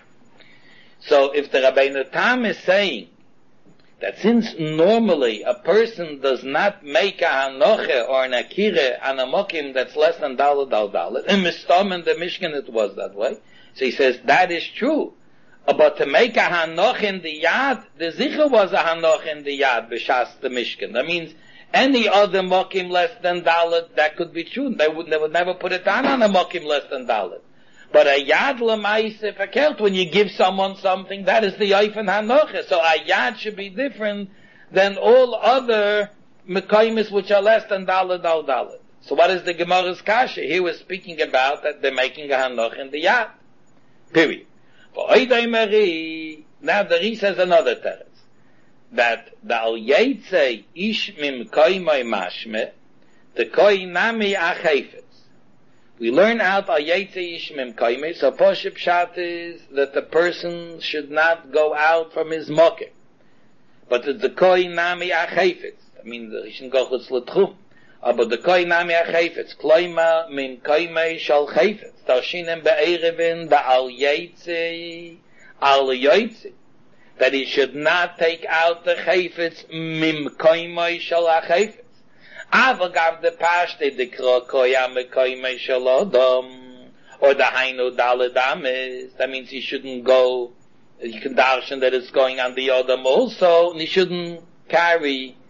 So if the Rabbeinu Tam is saying that since normally a person does not make a hanoche or an akire on a mokim that's less than dalet al dalet, in Mistam and the Mishkan it was that way. So he says that is true. But to make a hanoch in the yad, the zicher was a hanoch in the yad b'shas the Mishkan. That means any other mokim less than dalet, that could be true. They would, they would never put it down on a mokim less than dalet. But a yad l'maise verkehrt, when you give someone something, that is the oifen hanoche. So a yad should be different than all other mekaymis which are less than dalet al dalet. So what is the Gemara's kasha? Here we're speaking about that they're making a hanoch in the yad. Period. For Oidai Mari, now the Ri says another teretz, that the al yetze ish mim koimai mashme, the koi nami achayfetz. We learn out al yetze ish mim koimai, so Poshe Pshat is that the person should not go out from his mokim. But the koi nami achayfetz, I mean, he shouldn't go chutz l'tchum. But the koi nami achayfetz, kloima mim koimai shal chayfetz. Tashinem be'erevin da al yetze al yetze, that he should not take out the chayfetz mim koimai shal achayfetz. Avagav the pashte de krokoya me koimai shal odom, or the hainu daladamis. That means he shouldn't go. You can darshan that it's going on the odom also, and he shouldn't carry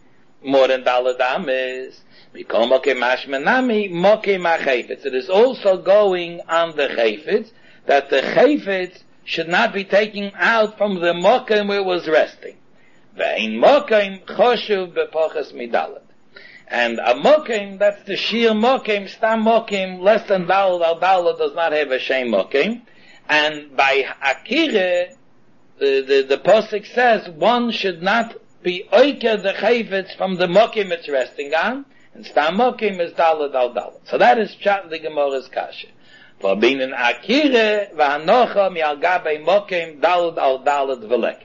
more than Daled Amis. Mikol Mokim Mashmenami, Mokim HaChayfetz. It is also going on the Chayfetz, that the Chayfetz should not be taken out from the Mokim where it was resting. Ve'in Mokim Choshuv Bepoches Midaled. And a Mokim, that's the sheer Mokim, Stam Mokim, less than Daled, Al Daled does not have a Shem Mokim. And by Akire, the, the, the Posik says, one should not be Oike the Chayfetz from the Mokim it's resting on, and Stam Mokim is Daled Al Daled. So that is Pshat the Gemara's Kasha. For being an Akire, V'anocha mi'al gabe Mokim, Daled Al Daled V'lek.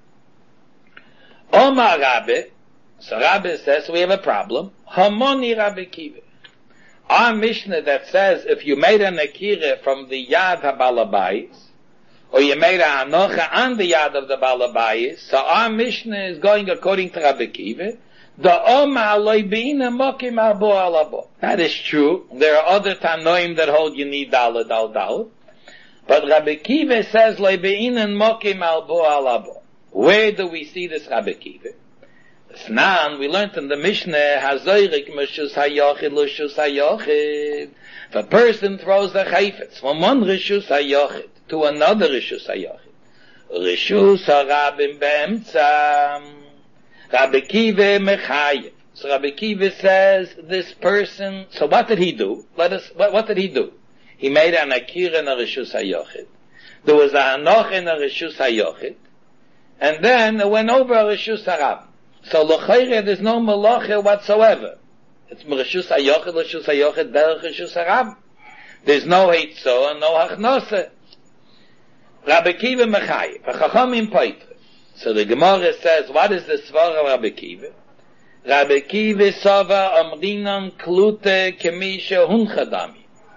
Omar Rabbi, so Rabbi says, we have a problem. Hamoni Rabbi Kiva. Our Mishnah that says, if you made an Akira from the Yad HaBalabayis, or you made a Hanocha on the Yad of the Balabayis, so our Mishnah is going according to Rabbi Kiva, the Oma Loi Be'ina Mokim Abo Alabo. That is true. There are other Tanoim that hold you need Daled Al Daled. But Rabbi Kiva says, Loi Be'ina Mokim Abo Alabo. Where do we see this Rabbi Kiva? Snan, we learned in the Mishnah, Hazoirik Meshus Hayochid Lushus Hayochid. If a person throws the Chayfetz from one Rishus Hayochid to another Rishus Hayochid, Rishus HaRabim Be'emtza, Rabbi Kiva Mechayev. So Rabbi Kiva says, this person, so what did he do? Let us, what, what did he do? He made an Akira in a Rishus HaYochid. There was a Hanoch in a Rishus HaYochid, and then it went over a Rishus HaRabim. So l'chayre, there's no malacha whatsoever. It's Rishus HaYochid, Rishus HaYochid, derech Rishus HaRabim. There's no Heitzah and no Hachnose. Rabbi Kiva Mechayev, a Chachamim Paitre. So the Gemara says, what is the Svar of Rabbi Kiva? Rabbi Kiva Sava Amrinan Klute Kemisha Hunchadami.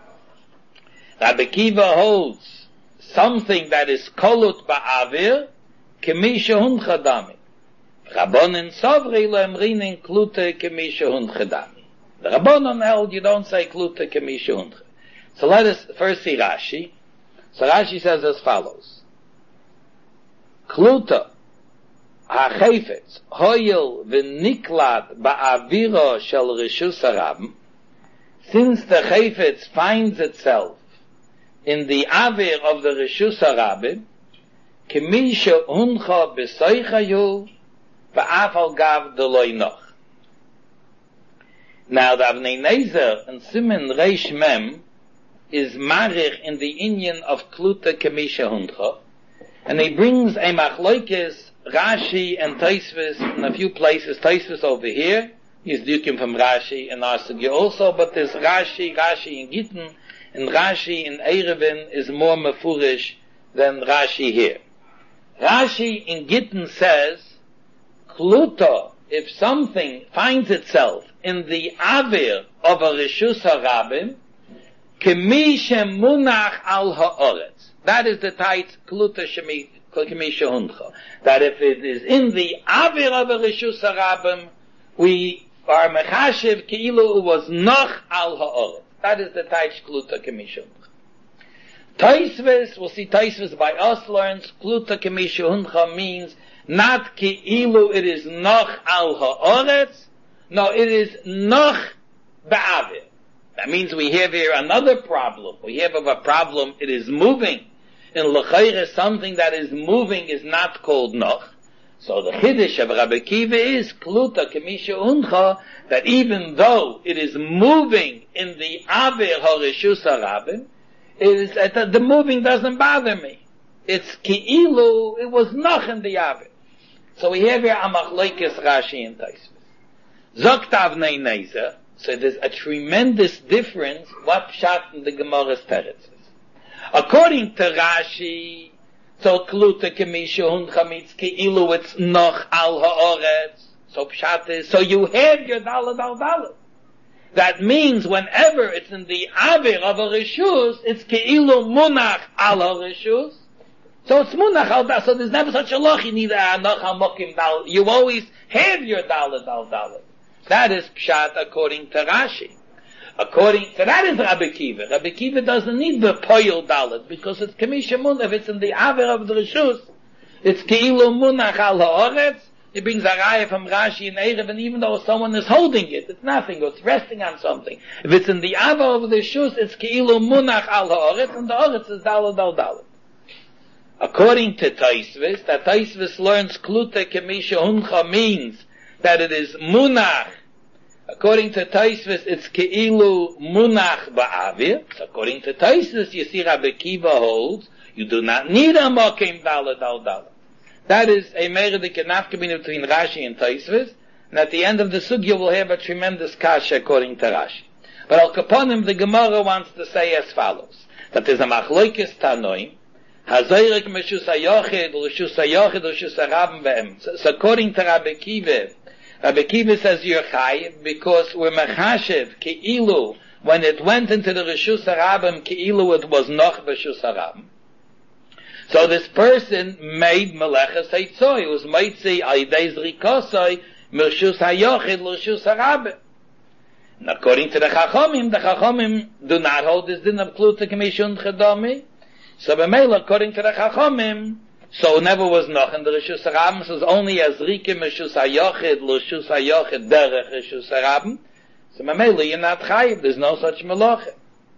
Rabbi Kiva holds something that is Kolut Ba'avir Kemisha Hunchadami. Rabbonin Savri Amrinan Klute Kemisha Hunchadami. The Rabbonin held you don't say Klute Kemisha Hunchadami. So let us first see Rashi. So Rashi says as follows. Kluta HaChayfetz hoyel v'niklat ba'aviro shel Rishus HaRabim, since the Chayfetz finds itself in the avir of the Rishus HaRabim, kemi she'uncha b'soichayu v'af al gav d'loi noch. Now the Avnei Nezer and Simen Reish Mem is marich in the inyan of Kluta kemi she'uncha, and he brings a machloikes Rashi and Tosfos in a few places. Tosfos over here, he's duking from Rashi and our sugya also, but there's Rashi, Rashi in Gittin, and Rashi in Erevin is more mefurish than Rashi here. Rashi in Gittin says, Kluto, if something finds itself in the avir of a Rishus HaRabim, kemi shemunach al ha'oretz. That is the tight Kluta shemi that if it is in the avir of a Rishus HaRabim, we are mechashiv keilu it was noch al ha'oretz. That is the taich Kluta Kemisha. Tosfos, we'll see Tosfos by us learns, Kluta Kemisha Huncha means not keilu it is noch al ha'oretz, no, it is noch ba'avir. That means we have here another problem. We have a problem, it is moving. In l'chayre, something that is moving is not called noch. So the chiddush of Rabbi Kiva is Kluta Kemisha Uncha, that even though it is moving in the avir harishus harabim, it is uh, the moving doesn't bother me. It's ki'ilu, it was noch in the avir. So we have here amachloikes Rashi and Tosfos. Zokt Avnei Nezer, so there's a tremendous difference what pshat in the Gemara's teretz. According to Rashi, so Kluta Kemisha Huncha means Ki'ilu, it's Noch al Ha'oretz. So Pshat is, so you have your Daled al Daled. That means whenever it's in the Avir of a Rishus, it's Ki'ilu Munach al HaRishus. So it's Munach al Daled. So there's never such a loch, you need a Noch al Mokim Daled. You always have your Daled al Daled. That is Pshat according to Rashi. According to that is Rabbi Kiva. Rabbi Kiva doesn't need the Poyel Dalet because it's Kemisha Munach. If it's in the Avir of the Rishus, it's Keilu Munach al Ha'oretz. It brings a raya from Rashi and Erev, and even though someone is holding it, it's nothing, it's resting on something. If it's in the ava of the shus, it's keilu munach al ha'oretz, and the oretz is dalad al dalad. According to Taisvis, that Taisvis learns klute kemisha huncha means that it is munach. According to Taisvis, it's keilu munach ba'avir. So according to Taisvis, you see Rabbi Kiva holds, you do not need a mokim dalad al dalad. That is a meredik nafkamina between Rashi and Taisvis, and at the end of the sugya we'll have a tremendous kasha according to Rashi. But al kaponim, the Gemara wants to say as follows, that there's a machloikis tanoim, hazayrik meshus hayochid, l'shus hayochid, l'shus harabim ve'em. So according to Rabbi Kiva, Rabbi Kiva says you're chayiv, because we're mechashev, ke'ilu, when it went into the reshus harabim, ke'ilu it was noch b'shus harabim. So this person made meleches heitzoi. It was meitzi aidei zrikosoi mershus hayochid l'shus harabim. And according to the Chachomim, the Chachomim do not hold this din of klute k'mishun chedomi. So b'meila, according to the Chachomim, so never was noch in the reshus harabim. So it's only as rikim mershus hayochid l'shus hayochid derech reshus harabim. So b'meila, you're not chayiv. There's no such melecha.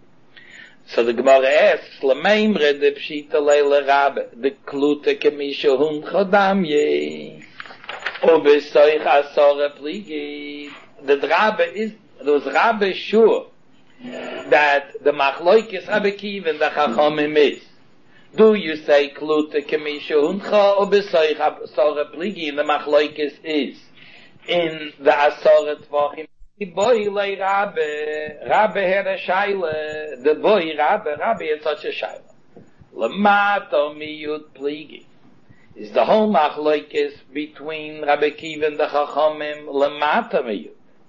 So the Gemara asks, L'meimre de pshita leila rabbe, de klute kemisha hun chodamye, ubesoich asore pligi. The rabbe is, there was rabbe sure, that the machloikis Rabbi Kiva and the Chachomim is, do you say klute kemisha huncha, ubesoich asore pligi, and the machloikis is, in the asore tvachim, the boy lay Rabbe, Rabbe had a shaila, the boy Rabbe, Rabbe had such a shaila. Lamato miyut pligi. Is the whole machlokes between Rabbi Kiva and the Chachomim, Lamata miyut.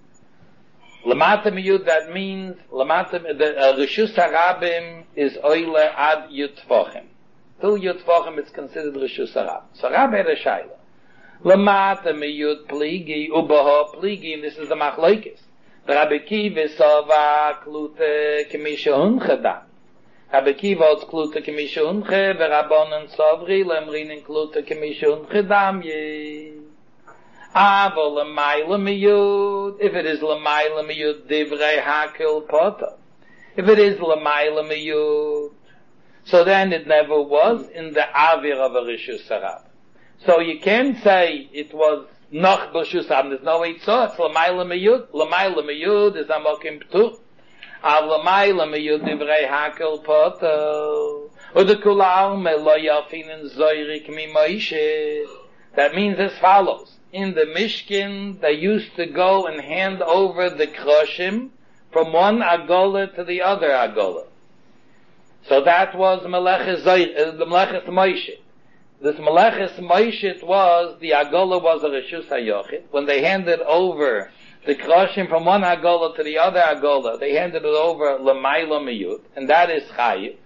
Lamata miyut, that means, Lamata, the uh, Reshus HaRabim is oile ad yutfochem. Till yutfochem it's considered Reshus HaRabim. So Rabbe had a shaila. Lamata miyut pligi, ubaha pligi, and this is the machlokes. Rabbi Kiva sava klute kemisha hunche dam. Rabbi Kiva holds klute kemisha hunche, v'rabbanan savri lemrinin klute kemisha hunche dam ye. Ava l'mayla miyut, if it is l'mayla miyut divrei hakil pota. If it is l'mayla miyut, so then it never was in the avir of a reshus harabim. So you can't say it was noch b'shus harabim. There's no way it's so. It's l'mayla miyud. L'mayla miyud is amokim p'tuch. Av l'mayla miyud divrei hakel poto. U'de kulal me lo yafinen zoyrik mi Moshe. That means as follows. In the Mishkan, they used to go and hand over the kroshim from one agola to the other agola. So that was meleches zoyrik, the meleches Moshe. This Meleches Moshe was, the Agola was a Reshus HaYochid. When they handed over the Kroshim from one Agola to the other Agola, they handed it over L'mayla Miyut, and that is Chayiv.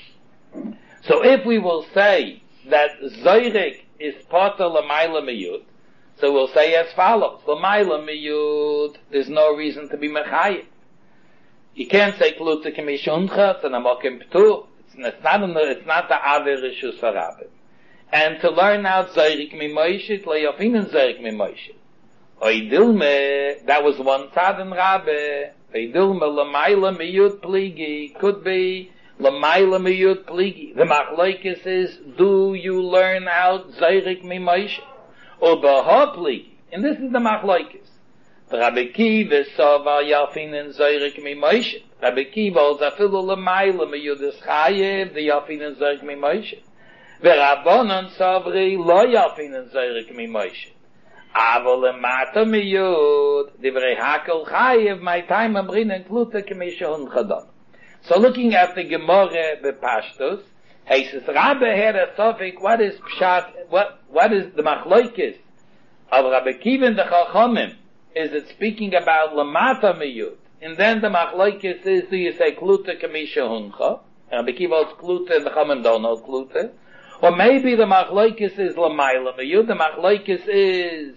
So if we will say that Zoyrik is Pota L'mayla Miyut, so we'll say as follows, L'mayla Miyut, there's no reason to be Mechayiv. You can't say Klute Kemishuncha, it's an Amokim P'tu, it's not, it's not the Aver Reshus HaRabim. And to learn out Zayrik mi Moshe, Le'yafinen Zayrik mi Moshe. Oidilme, that was one tzad in Rabbe. Oidilme, L'mayla miyut pligi, could be L'mayla miyut pligi. The machlokes is, do you learn out Zayrik mi Moshe? Or Baha pligi. And this is the machlokes. Rabbi Kiva sava yafinen Zayrik mi Moshe. Rabbi Kiva holds afilu L'mayla miyut is chayev, the yafinen Zayrik mi Moshe. V'rabbanan savri lo yafinen Zayrik mi Moshe. Avo lemata miyud divrei hakel chayev my time amrinen klute kemisha hun chadam. So looking at the Gemara bepashtus, he says Rabbi had a suffix. What is pshat? What what is the machlokes of Rabbi Kiva and the Chachomim? Is it speaking about lemata miyud? And then the machlokes is, do you say klute kemisha huncha? Rabbi Kiva holds klute and the Chachomim don't hold klute. Or maybe the machlokes is l'mayla miyud. The machlokes is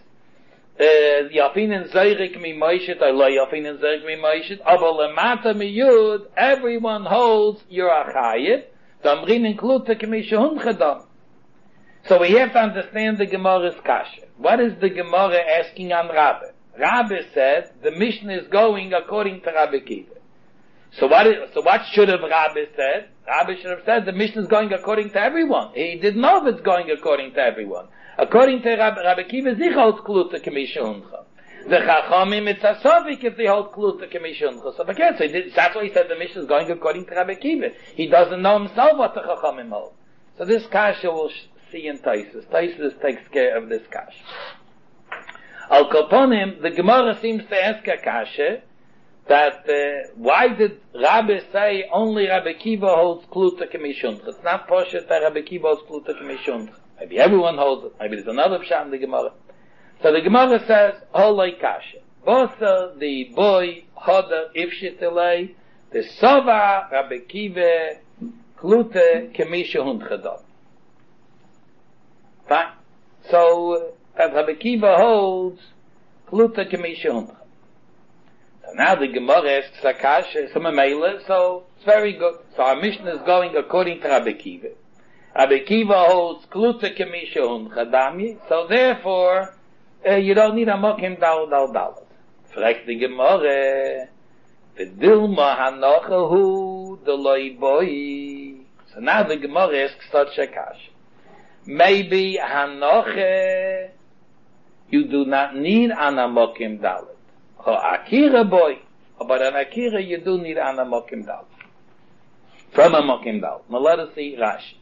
yafinen zayrik mi Moshe or lo yafinen zayrik mi Moshe. Aber lemata miyud, everyone holds you're a chayiv. Damrin include kemisha hun chadam. So we have to understand the Gemara's kasha. What is the Gemara asking on Rabbi? Rabbi said the Mishnah is going according to Rabbi Kiva. So what is, so what should have Rabbi said? Rabbi should have said the Mishnah is going according to everyone. He didn't know if it's going according to everyone. According to Rabbi, Rabbi Kiva, sich holds kluta k'misha uncha. The Chachamim, it's a sovik if they hold kluta k'misha uncha. So again, so that's why he said the Mishnah is going according to Rabbi Kiva. He doesn't know himself what the Chachamim hold. So this kasha will see in Taisus. Taisus takes care of this kasha. Al Koponim, the Gemara seems to ask a kasha that uh, why did Rabbi say only Rabbi Kiva holds kluta k'mishuncha? It's not poshet that Rabbi Kiva holds kluta k'mishuncha. Maybe everyone holds it. Maybe there's another pshat in the Gemara. So the Gemara says, holoi kasha. Bosa, the boy, hoda, ifshitelei, the sova, Rabbi Kiva, kluta k'mishuncha. Fine. So, uh, Rabbi Kiva holds kluta k'mishuncha. So now the Gemara asks Akash, some Mela, so it's very good. So our Mishnah is going according to Rabbi Kiva. Rabbi Kiva holds Kluta Kemisha Unchadami, so therefore, uh, you don't need a Mokim Dal Dal Dal. Fragt the Gemara, the Dilma Hanochahu, the Loi Boi. So now the Gemara asks such Akash. Maybe Hanoche, you do not need an Mokim Dal. Or Akira boy, but an Akira you do need an Mokim Dal. From a Mokim Dal. Now let us see Rashi.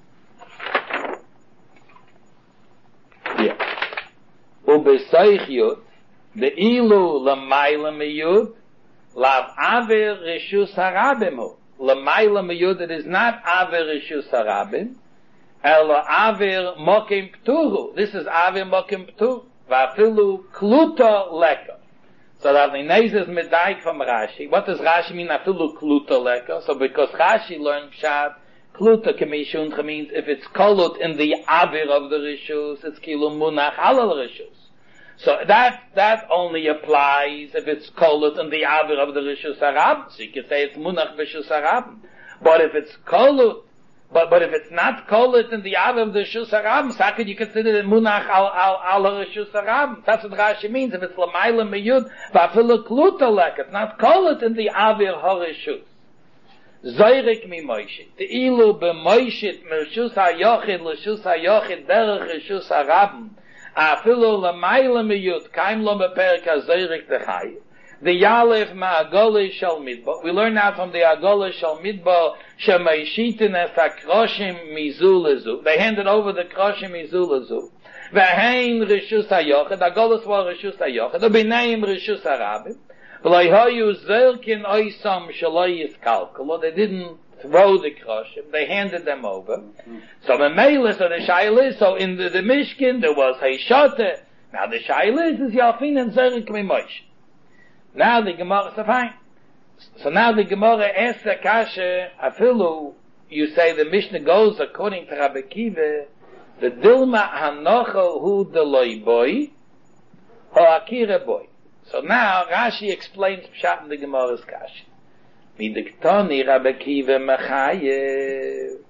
Yeah. Ubesaich Yud, the Ilu Lamaila Meyud, Lav Aver Rishus Harabim. Lamaila Meyud, it is not Aver Rishus Harabim, Elo Aver Mokim Pturu. This is Aver Mokim Pturu. Vafilu Kluta Leka. So that the Nezes Medaik from Rashi. What does Rashi mean? Afilu Kluta Leka. So because Rashi learned Pshat, Kluta Kemishuncha means if it's kolut in the Avir of the Rishus, it's Kilu Munach Halal Rishus. So that, that only applies if it's kolut in the Avir of the Rishus Arab. So you can say it's Munach Rishus Arab. But if it's kolut, But, but if it's not kolit in the Avir of the Rishus Harabim, so how could you consider it Munach al, al, al Rishus Harabim? That's what Rashi means. If it's Lamaila Meyud, Vafilu Kluta Lek, it's not kolit in the Avir HaRishus. Zoyrik mi Moishit. The Ilu be Moishit, Rishus HaYochid, Rishus HaYochid, Derech Rishus Harabim, Afilu Lamaila Meyud, Kaim Lo Meperik HaZoyrik Techai. The Yalef Ma'agole Shal Midbo. We learn now from the Agole Shal Midbo, Shemaishitin es HaKroshim Mizu Lezu. They handed over the Kroshim Mizu Lezu. V'hein Rishus HaYochid, Agole Swar Rishus HaYochid, U'bineim Rishus HaRabim. V'loihoyu Zerkin Oisam Shaloi Yiskalkalo. They didn't throw the Kroshim, they handed them over. Mm-hmm. So the Meilis, so the Shailis, so in the, the Mishkin there was Heishote. Now the Shailis is Yalfin and Zerkin Mimosh. Now the Gemara, so fine. So now the Gemara asks the kasha, afilu, you say the Mishnah goes according to Rabbi Kiva, the Dilma Hanocha hu the loy boy, or Akira boy. So now Rashi explains Pshat in the Gemara's kasha. Midiktoni Rabbi Kiva mechayev.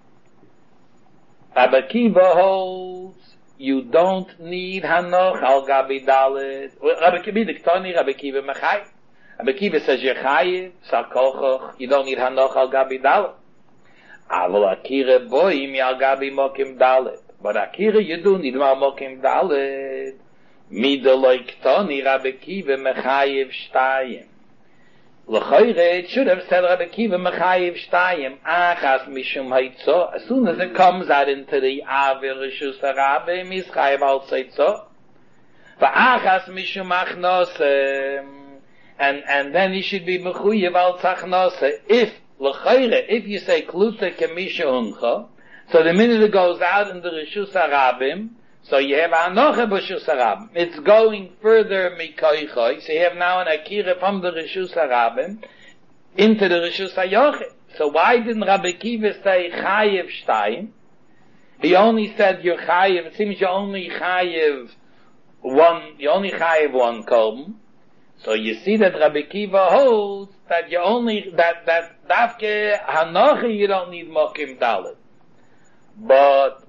Rabbi Kiva holds you don't need Hanoch al Gabi Dalet. Rabbi Kiva, Diktoni, Rabbi Kiva Mechai. Rabbi Kiva says you're Chayiv, Sarkochoch, you don't need Hanoch al Gabi Dalet. Avol Akira Boim al Gabi Mokim Dalet. But Akira you do need Mal Mokim Dalet. Midoloi Ktoni, Rabbi Kiva Mechayiv Shtayim. L'choire, it should have said Rabbi Kiva Mechayiv Shtayim, Achas Mishum Haitzo. As soon as it comes out into the Avir Rishus Harabim, is Chayiv Al Tzaitzo. V'achas Mishum Achnose, and, and then he should be Mechuyev Al Zachnose. If, L'choire, if you say Kluta Kemisha Uncha, so the minute it goes out in the Rishus Harabim, so you have Anoche B'Rishus Harabim. It's going further Mikoichoi. So you have now an Akira from the Rishus Harabim into the Rishus HaYochid. So why didn't Rabbi Kiva say Chayev Shtayim? He only said you're Chayev. It seems you only Chayev one, you only Chayev one Kolben. So you see that Rabbi Kiva holds that you only, that, that Davke Hanoche you don't need Mokim Dalet. But,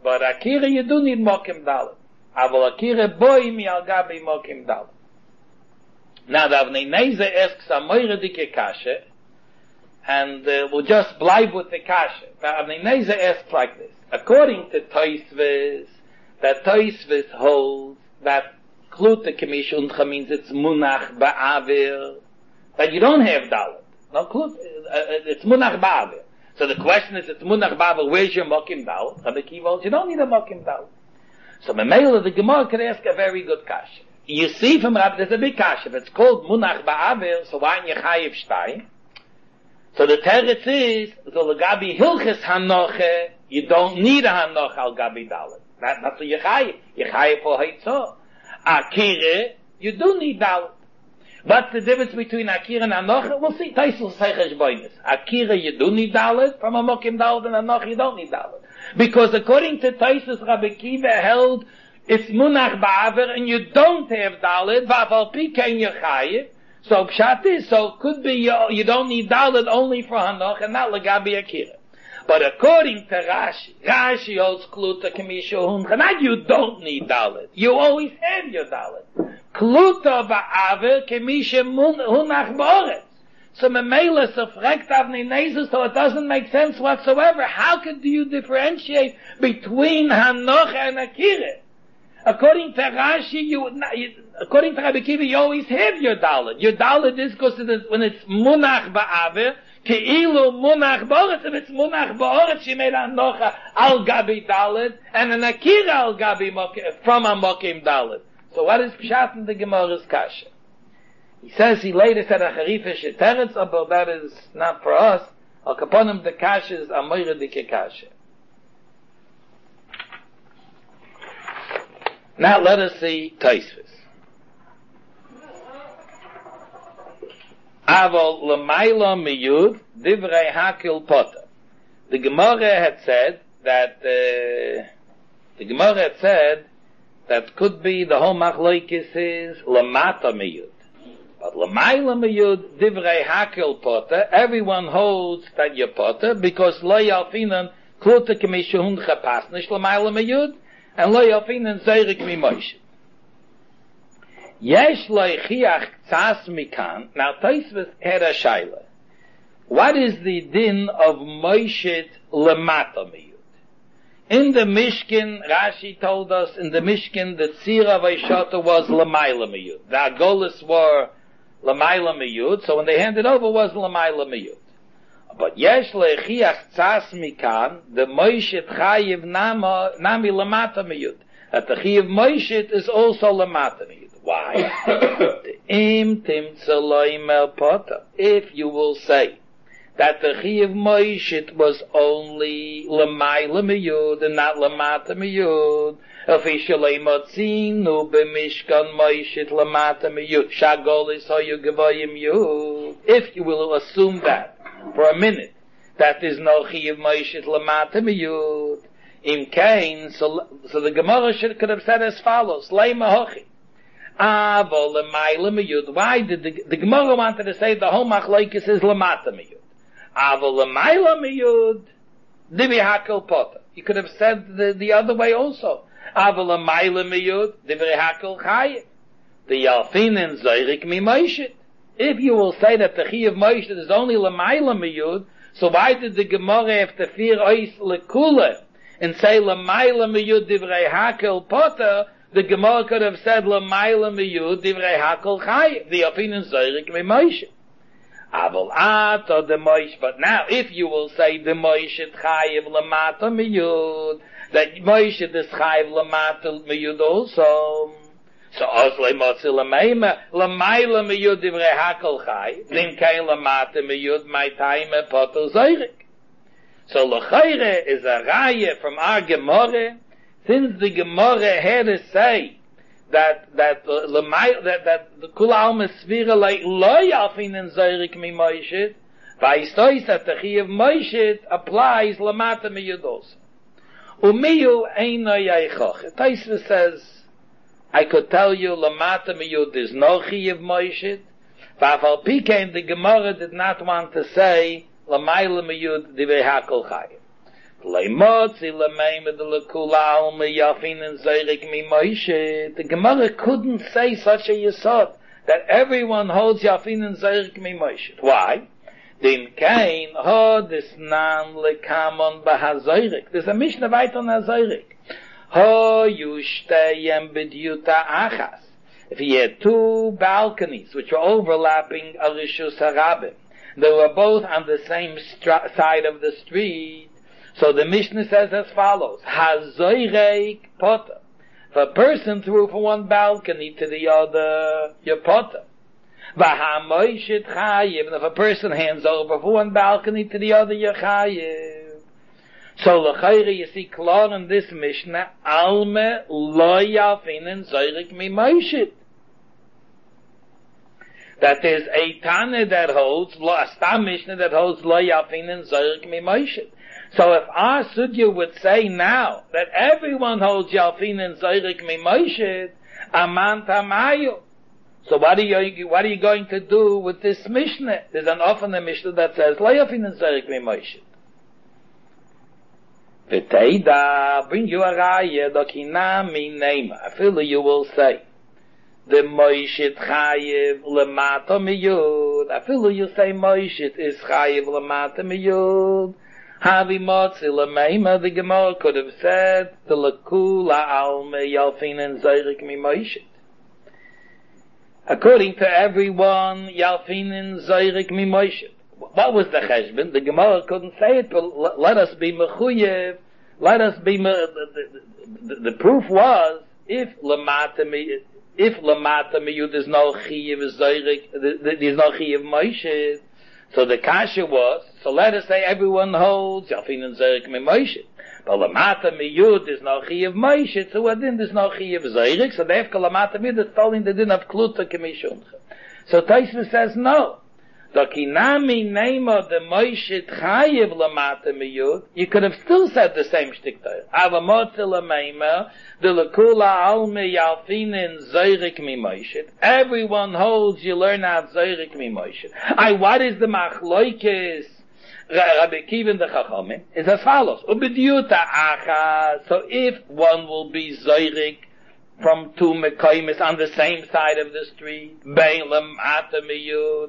But Akira, you do need Mokim Dalet. Aval Akira boy mi al gabi Mokim Dalet. Now, the Avnei Nezer asks a moire dike kasha, and uh, we'll just blibe with the kasha. The Avnei Nezer asks like this. According to Tosfos, that Tosfos holds that Klute Kemish Uncha means it's Munach Ba'avir, that you don't have Dalet. No, Klute, uh, it's Munach Ba'avir. So the question is, it's Munach Ba'avir, where's your Mokim Dalet? Rabbi Akiva holds, you don't need a Mokim Dalet. So Memela, the Gemara could ask a very good kasha. You see from Rabbi, there's a big kasha. If it's called Munach Ba'avir, so why in Yechayiv Shtein? So the teretz is, so the Gabi Hilches Hanoche, you don't need a Hanoche al Gabi Dalet. That, that's what Yechayiv. Yechayiv for Heitzah. Akira, you do need Dalet. What's the difference between Akira and Hanoche? We'll see. Taisel Seichesh Boinus. Akira, you do need Dalet. From a Mokim Dalet and Hanoche, you don't need Dalet. Because according to Taisus, Rabbi Akiva held, it's Munach Ba'avir, and you don't have Dalet, V'aval Pikein Yechayiv. So Pshat is, so could be you, you don't need Dalet only for Hanoch, and not Lagabi Akira. But according to Rashi, Rashi holds Kluta Kemisha Huncha, not you don't need Dalet. You always have your Dalet. Kluta Ba'avir Kemisha Hunach Ba'oretz. So Memela, so fragt Avnei Nezer, so it doesn't make sense whatsoever. How could you differentiate between Hanoch and Akira? According to Rashi, you, you according to Rabbi Akiva, you always have your Dalet. Your Dalet is because it is, when it's Munach Ba'avir, Ke'ilu Munach Ba'oretz, if it's Munach Ba'oretz, you made Hanocha al Gabi Dalet, and an Akira al Gabi from a Mokim Dalet. So what is Pshat in the Gemara's Kasha? He says he later said a Charifish Teretz, but that is not for us. Al Kaponim the Kasha is a Moira Dike Kasha. Now let us see Tosfos. Aval l'mayla miyud divrei hakil pota. The Gemara had said that uh, the Gemara had said that could be the whole machlokes is lamata miyud, but l'mayla miyud divrei hakil pota. Everyone holds that you're pota because lo yalfinan kluta kemishun chapasnish l'mayla miyud. And lo yafinan zeirik mi Moshe. Yesh lo chiach tzas mikan. Now Tosfos had a shaila. What is the din of Moshe lemata miyud? In the Mishkan, Rashi told us, in the Mishkan, the tzira vayshota was lemayla miyud. The agolis were lemayla miyud, so when they handed over was lemayla miyud. But yesh lechiach tzas mikan, the Moshe chayiv nama nami lamata miyud. That the chayiv Moshe is also lamata miyud. Why? Im timtza loimel pota. If you will say that the chayiv Moshe was only lamayla miyud and not lamata miyud, officially motzinu b'mishkan Moshe lamata miyud. Shagolis hoyu gevayim yud. If you will assume that for a minute, that is no chiyuv Moshe lamata miyud. Im kain, so so the Gemara should could have said as follows: Leima hochi, avo lemayla miyud. Why did the, the Gemara wanted to say the whole machlokes is lamata miyud? Avo lemayla miyud, divi hakel pota. You could have said the, the other way also. Avo lemayla miyud, divi hakel chayiv. The yalfinin zeirik mi Moshe. If you will say that the Chi of Moshe is only Lamayla Miyud, so why did the Gemara have to fear Ois Lekula and say Lamayla Miyud Divrei Hakel Potter? The Gemara could have said Lamayla Miyud Divrei Hakel Chayiv, the opinion Zeirik Me Moshe. Aval Ato the Moshe, but now if you will say the Moshe Chayiv Lamata Miyud, that Moshe is Chayiv Lamata Miyud also. So Osle Motzi Lameima, Lamayla Miyud Divrei Hakel Chai, Nim Kain Lamata Miyud My Time Potel Zeirik. So L'Chayre is a raya from our Gemara, since the Gemara had to say that, that, uh, that, that the Kula Alma Svira like Lo Yalfin and Zeirik Mi Moshe, Vaistois that the Chi of Moshe applies Lamata Miyud also. Umiyu Eino Yaichoch. Tosfos says, I could tell you, Lamata Miyud is no Chiyuv Moshe. V'afal Pikein, the Gemara did not want to say, Lamayla Miyud Divei Hakel Chayim. The Gemara couldn't say such a yesod that everyone holds Yafin and Zayrik mi Moshe. Why? Dim kain ho disnan lekamon bahazayrik. There's a Mishnah right on Hazayrik. Ho yushteyem b'dyuta achas. If he had two balconies which were overlapping a Rishus HaRabim, they were both on the same stra- side of the street. So the Mishnah says as follows: Hazayrik potter. If a person threw from one balcony to the other, you're potter. V'hamoishit chayiv. And if a person hands over from one balcony to the other, you're chayiv. So l'chayre, you see clear in this Mishnah, alme lo yafinen zayrik mi moishit. That there's a Tana that holds, a Stam Mishnah that holds lo yafinen zayrik mi moishit. So if our sugya would say now that everyone holds yafinen zayrik mi moishit, aman tamayu. So what are you, what are you going to do with this Mishnah? There's an often a Mishnah that says lo yafinen zayrik mi moishit. V'teida, bring you a raya, dokina mi nema. I feel you will say, the moishit chayiv lemata miyud. I feel you say moishit is chayiv lemata miyud. Havi motzi lemema. The Gemara could have said, the lekula alme yalfin and zayrik mi moishit. According to everyone, yalfin and zayrik mi moishit. What was the cheshbon? The Gemara couldn't say it, but let us be mechuyev. Let us be. Me, the, the, the, the proof was if lamata if lamata miyud there's no chiyev zayrik, there's no chiyev moishit. So the kasha was. So let us say everyone holds yafin and zayrik mi moishit. But lamata miyud there's no chiyev moishit. So what then there's no chiyev zayrik. So the efka lamata miyud is following the din of kluta kemishuncha. So Taisva says no. Dokinami nema the moishit chayiv lamata miyud. You could have still said the same shtik there. Avamot lamema the lekula alme yalfinin zayrik mi moishit. Everyone holds you learn out zayrik mi moishit. I what is the machloikis Rabbi Kiva and the Chachamim is as follows. Ubidyuta acha. So if one will be zayrik from two mekaymis on the same side of the street, beilam ata miyud.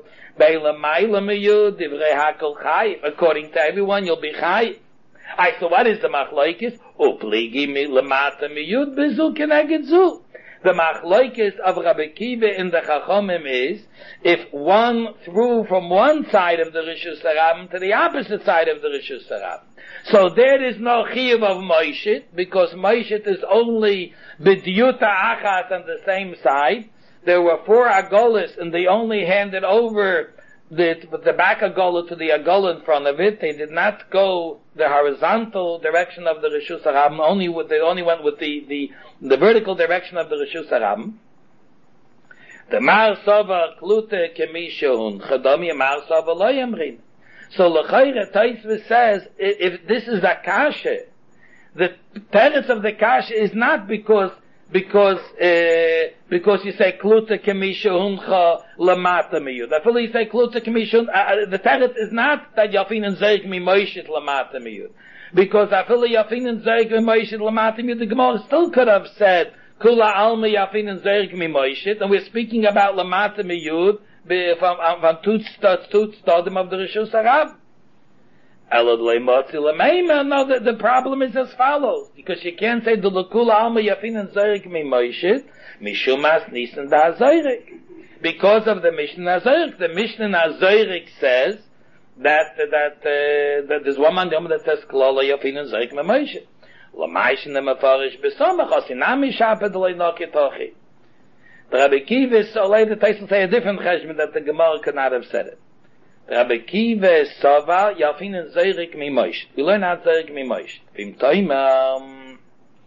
According to everyone, you'll be chayiv. I so what is the machlokes? Upligi mi lamata miyud bezu keneged zu. The machlokes of Rabbi Kiva in the Chachamim is if one threw from one side of the Rishus HaRabim to the opposite side of the Rishus HaRabim. So there is no chiyuv of moishit because moishit is only b'diyuta achas on the same side. There were four agolas, and they only handed over the, the back agola to the agola in front of it. They did not go the horizontal direction of the Rishus HaRabim, only with, they only went with the, the, the vertical direction of the Rishus HaRabim. The Mar Sova Klute Kemishun Chadami Mar Sova Lo Yamrin. So L'chayre Taisva says, if this is a kasha, the teretz of the kasha is not because Because uh, because you say kluta kemisha huncha lamata miyud. I feel you say kluta kemisha. Uh, the teretz is not that yafin and zayik mi moishit lamata miyud. Because I feel yafin and zayik mi moishit lamata miyud. The Gemara still could have said kula alma yafin and zayik mi moishit, and we're speaking about lamata miyud from from two two stadim of the Rishus HaRabim. No, the, the problem is as follows. Because you can't say, the L'kula alma yafin and zayrik mi moishit, mishumas nisan da zayrik. Because of the Mishnah Zayrik. The Mishnah Zayrik says that, that, uh, that there's one man that says, Klola yafin and zayrik mi moishit. L'maishin the mafarish besomach, osinami shapad loy nokitochi. The Rabbi Kiva is so later, Tyson say a different cheshbon that the Gemara could not have said it. Rabbi Kiva Sava Yafin and Zayrik mi Moishit. We learn how Zayrik mi Moishit. Vim Toimam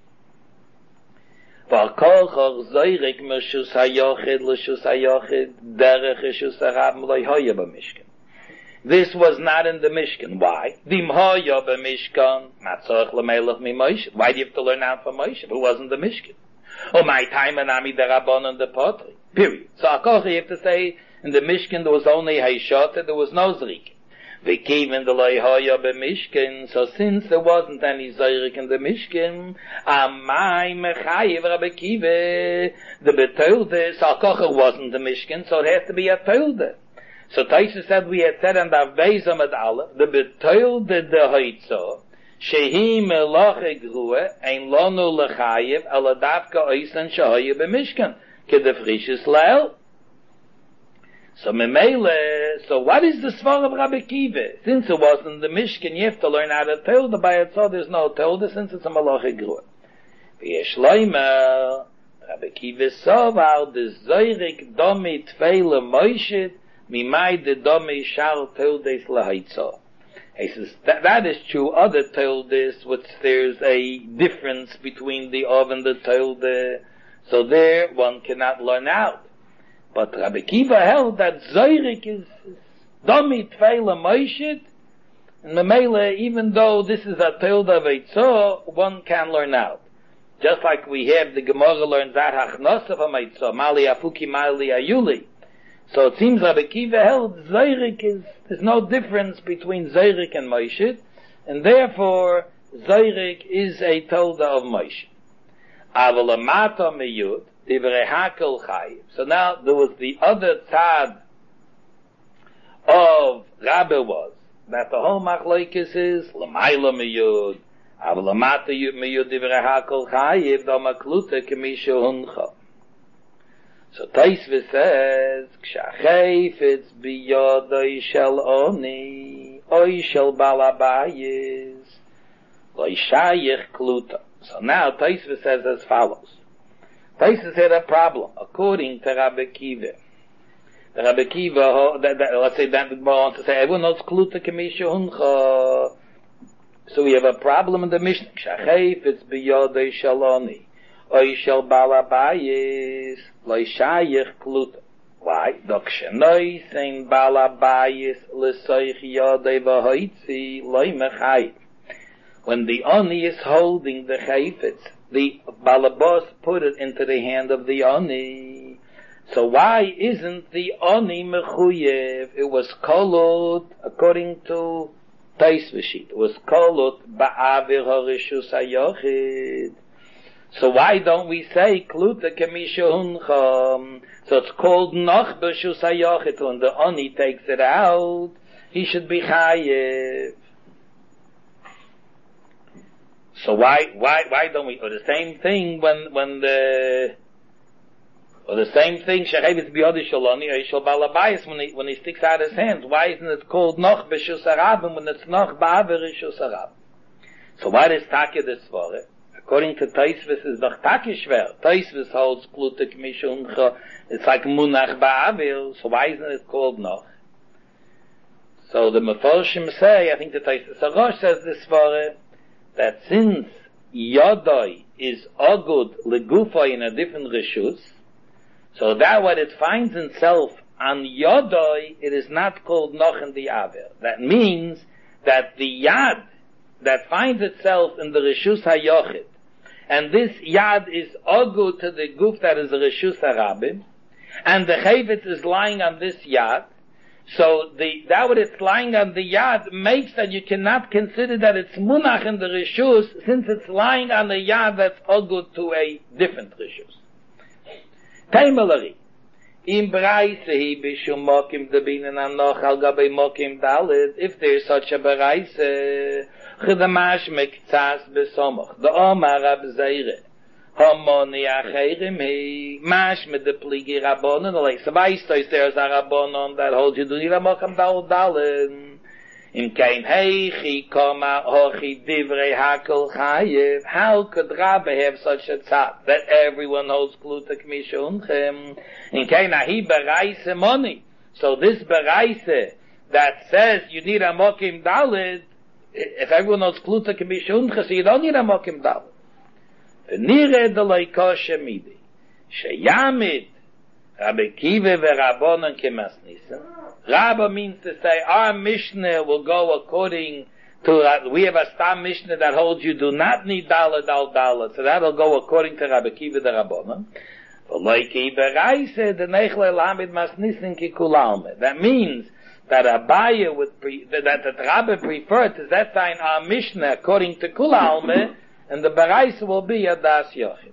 V'akol chor Zayrik Mershus HaYochid L'shus HaYochid Derech Rishus HaRabim Lo Hoya B'Mishkan. This was not in the Mishkan. Why? Vim Hoya B'Mishkan Matzorach L'Melech mi Moishit. Why do you have to learn out from Moishit? Who wasn't the Mishkan? Oh, my time and Ami the Rabban and the Potri. Period. So Akol you have to say in the Mishkan there was only Haishot, there was no Zrik. V'kiven the loyhoya b'mishkin, so since there wasn't any Zayrik in the Mishkin, amai mechayiv Rabbi Kiva, the betolde, so kocher wasn't the Mishkin, so it has to be a tolde. So Taisa said, we had said on the Avbeizam at Aleph, the betolde de hoitzo, shehi melach egruhe, ein lonu lechayiv, ala davka oisan shahoya b'mishkin, ke de frishis leil. So memele, so what is the svar of Rabbi Kiva? Since it wasn't the Mishkan, you have to learn how to tell the by itself. There's no tolda since it's a malacha grua. V'yesh loimer, Rabbi Kiva soval the zoyrik domi tfeile moishit mimai de domi shal toldes lahaitzo. He says that, that is true. Other toldes, which there's a difference between the of and the tolde, so there one cannot learn out. But Rabbi Kiva held that Zoyrik is Domi Tfeila Moishit, and Memele, even though this is a Tilda Veitzah, one can learn out. Just like we have the Gemara learns that Hachnos of a Meitzah, Mali Afuki Mali Ayuli. So it seems Rabbi Kiva held Zoyrik is, there's no difference between Zoyrik and Moishit, and therefore Zoyrik is a Tilda of Moishit. Aval Amata Meyud, so now there was the other tzad of Rabbi was that the whole machlokes is l'mayla miyud, aber l'mata miyud divrei hakol chayiv da makluta kemisha huncha. So Taisve says k'shachayfetz biyodoi shel oni oi shel balabayis lo shayich kluta. So now Taisve says as follows. Taisus had a problem, according to Rabbi Kiva. The Rabbi Kiva, that, that, let's say that the wants to say, everyone knows Kluta Kemisha Huncha. So we have a problem in the Mishnah. Shachayf, it's biyodei shaloni. Oy shel balabayis, loy shayich Kluta. Why? Dokshenoi sein balabayis, lesoich yodei vahoitzi, loy mechayif. When the Oni is holding the chayfetz, the balabos put it into the hand of the Oni. So why isn't the Oni mechuyev? It was kolot, according to Taisvashit, it was kolot ba'avir harishus hayochid. So why don't we say kluta kemisha huncham? So it's called noch b'shus hayochid. When the Oni takes it out, he should be chayev. So why, why, why don't we, or the same thing when, when the, or the same thing, Shechayvitz biyodi shaloni, or Yishal balabayis, when he, when he sticks out his hands, why isn't it called noch b'shus harabim, when it's noch ba'aver rishus harabim? So why does Takya this for it? According to Taisvis, is doch Takya shver. Taisvis holds kluta k'misha uncha, it's like munach ba'aver, so why isn't it called noch? So the Mefarshim say, I think the Taisvis Arosh says this for it, that since Yodoi is Ogud Legufoi in a different Rishus, so that what it finds itself on Yodoi, it is not called Noch in the Aver. That means that the Yad that finds itself in the Rishus HaYochid, and this Yad is Ogud to the Guf that is the Rishus HaRabim, and the Chavetz is lying on this Yad, so the, that what it's lying on the yad makes that you cannot consider that it's munach in the rishus, since it's lying on the yad that's all good to a different rishus. Taimalari. Im braisehi bishum mokim debinen anoch al gabei mokim dalit, if there's such a braise, chedamash mektsas besomoch, the omar abzeire. Homoni acherim he mash med the pligi rabbonon, like so weißt there's a rabbonon that holds you do need a mokam dal dalen in kein heichi koma hochi divrei hakol chayev. How could Rabbi have such a tzat that everyone holds kluta k'misha unchem in kein ahi bereise money? So this bereise that says you need a mokim dalet, if everyone holds kluta k'misha unchem, so you don't need a mokim dalet. Nire de loikoshe midi. Sheyamid Rabbi Kiva ve'Rabbanon kemasnisim. Rabba means to say our Mishnah will go according to, we have a Stam Mishnah that holds you do not need Dala Dal Dala. So that'll go according to Rabbi Kiva the Rabbanon. That means that Abaye would pre, that, that the Rabbi preferred is that in our Mishnah according to Kula Alme, and the Baraisa will be a Das Yochid.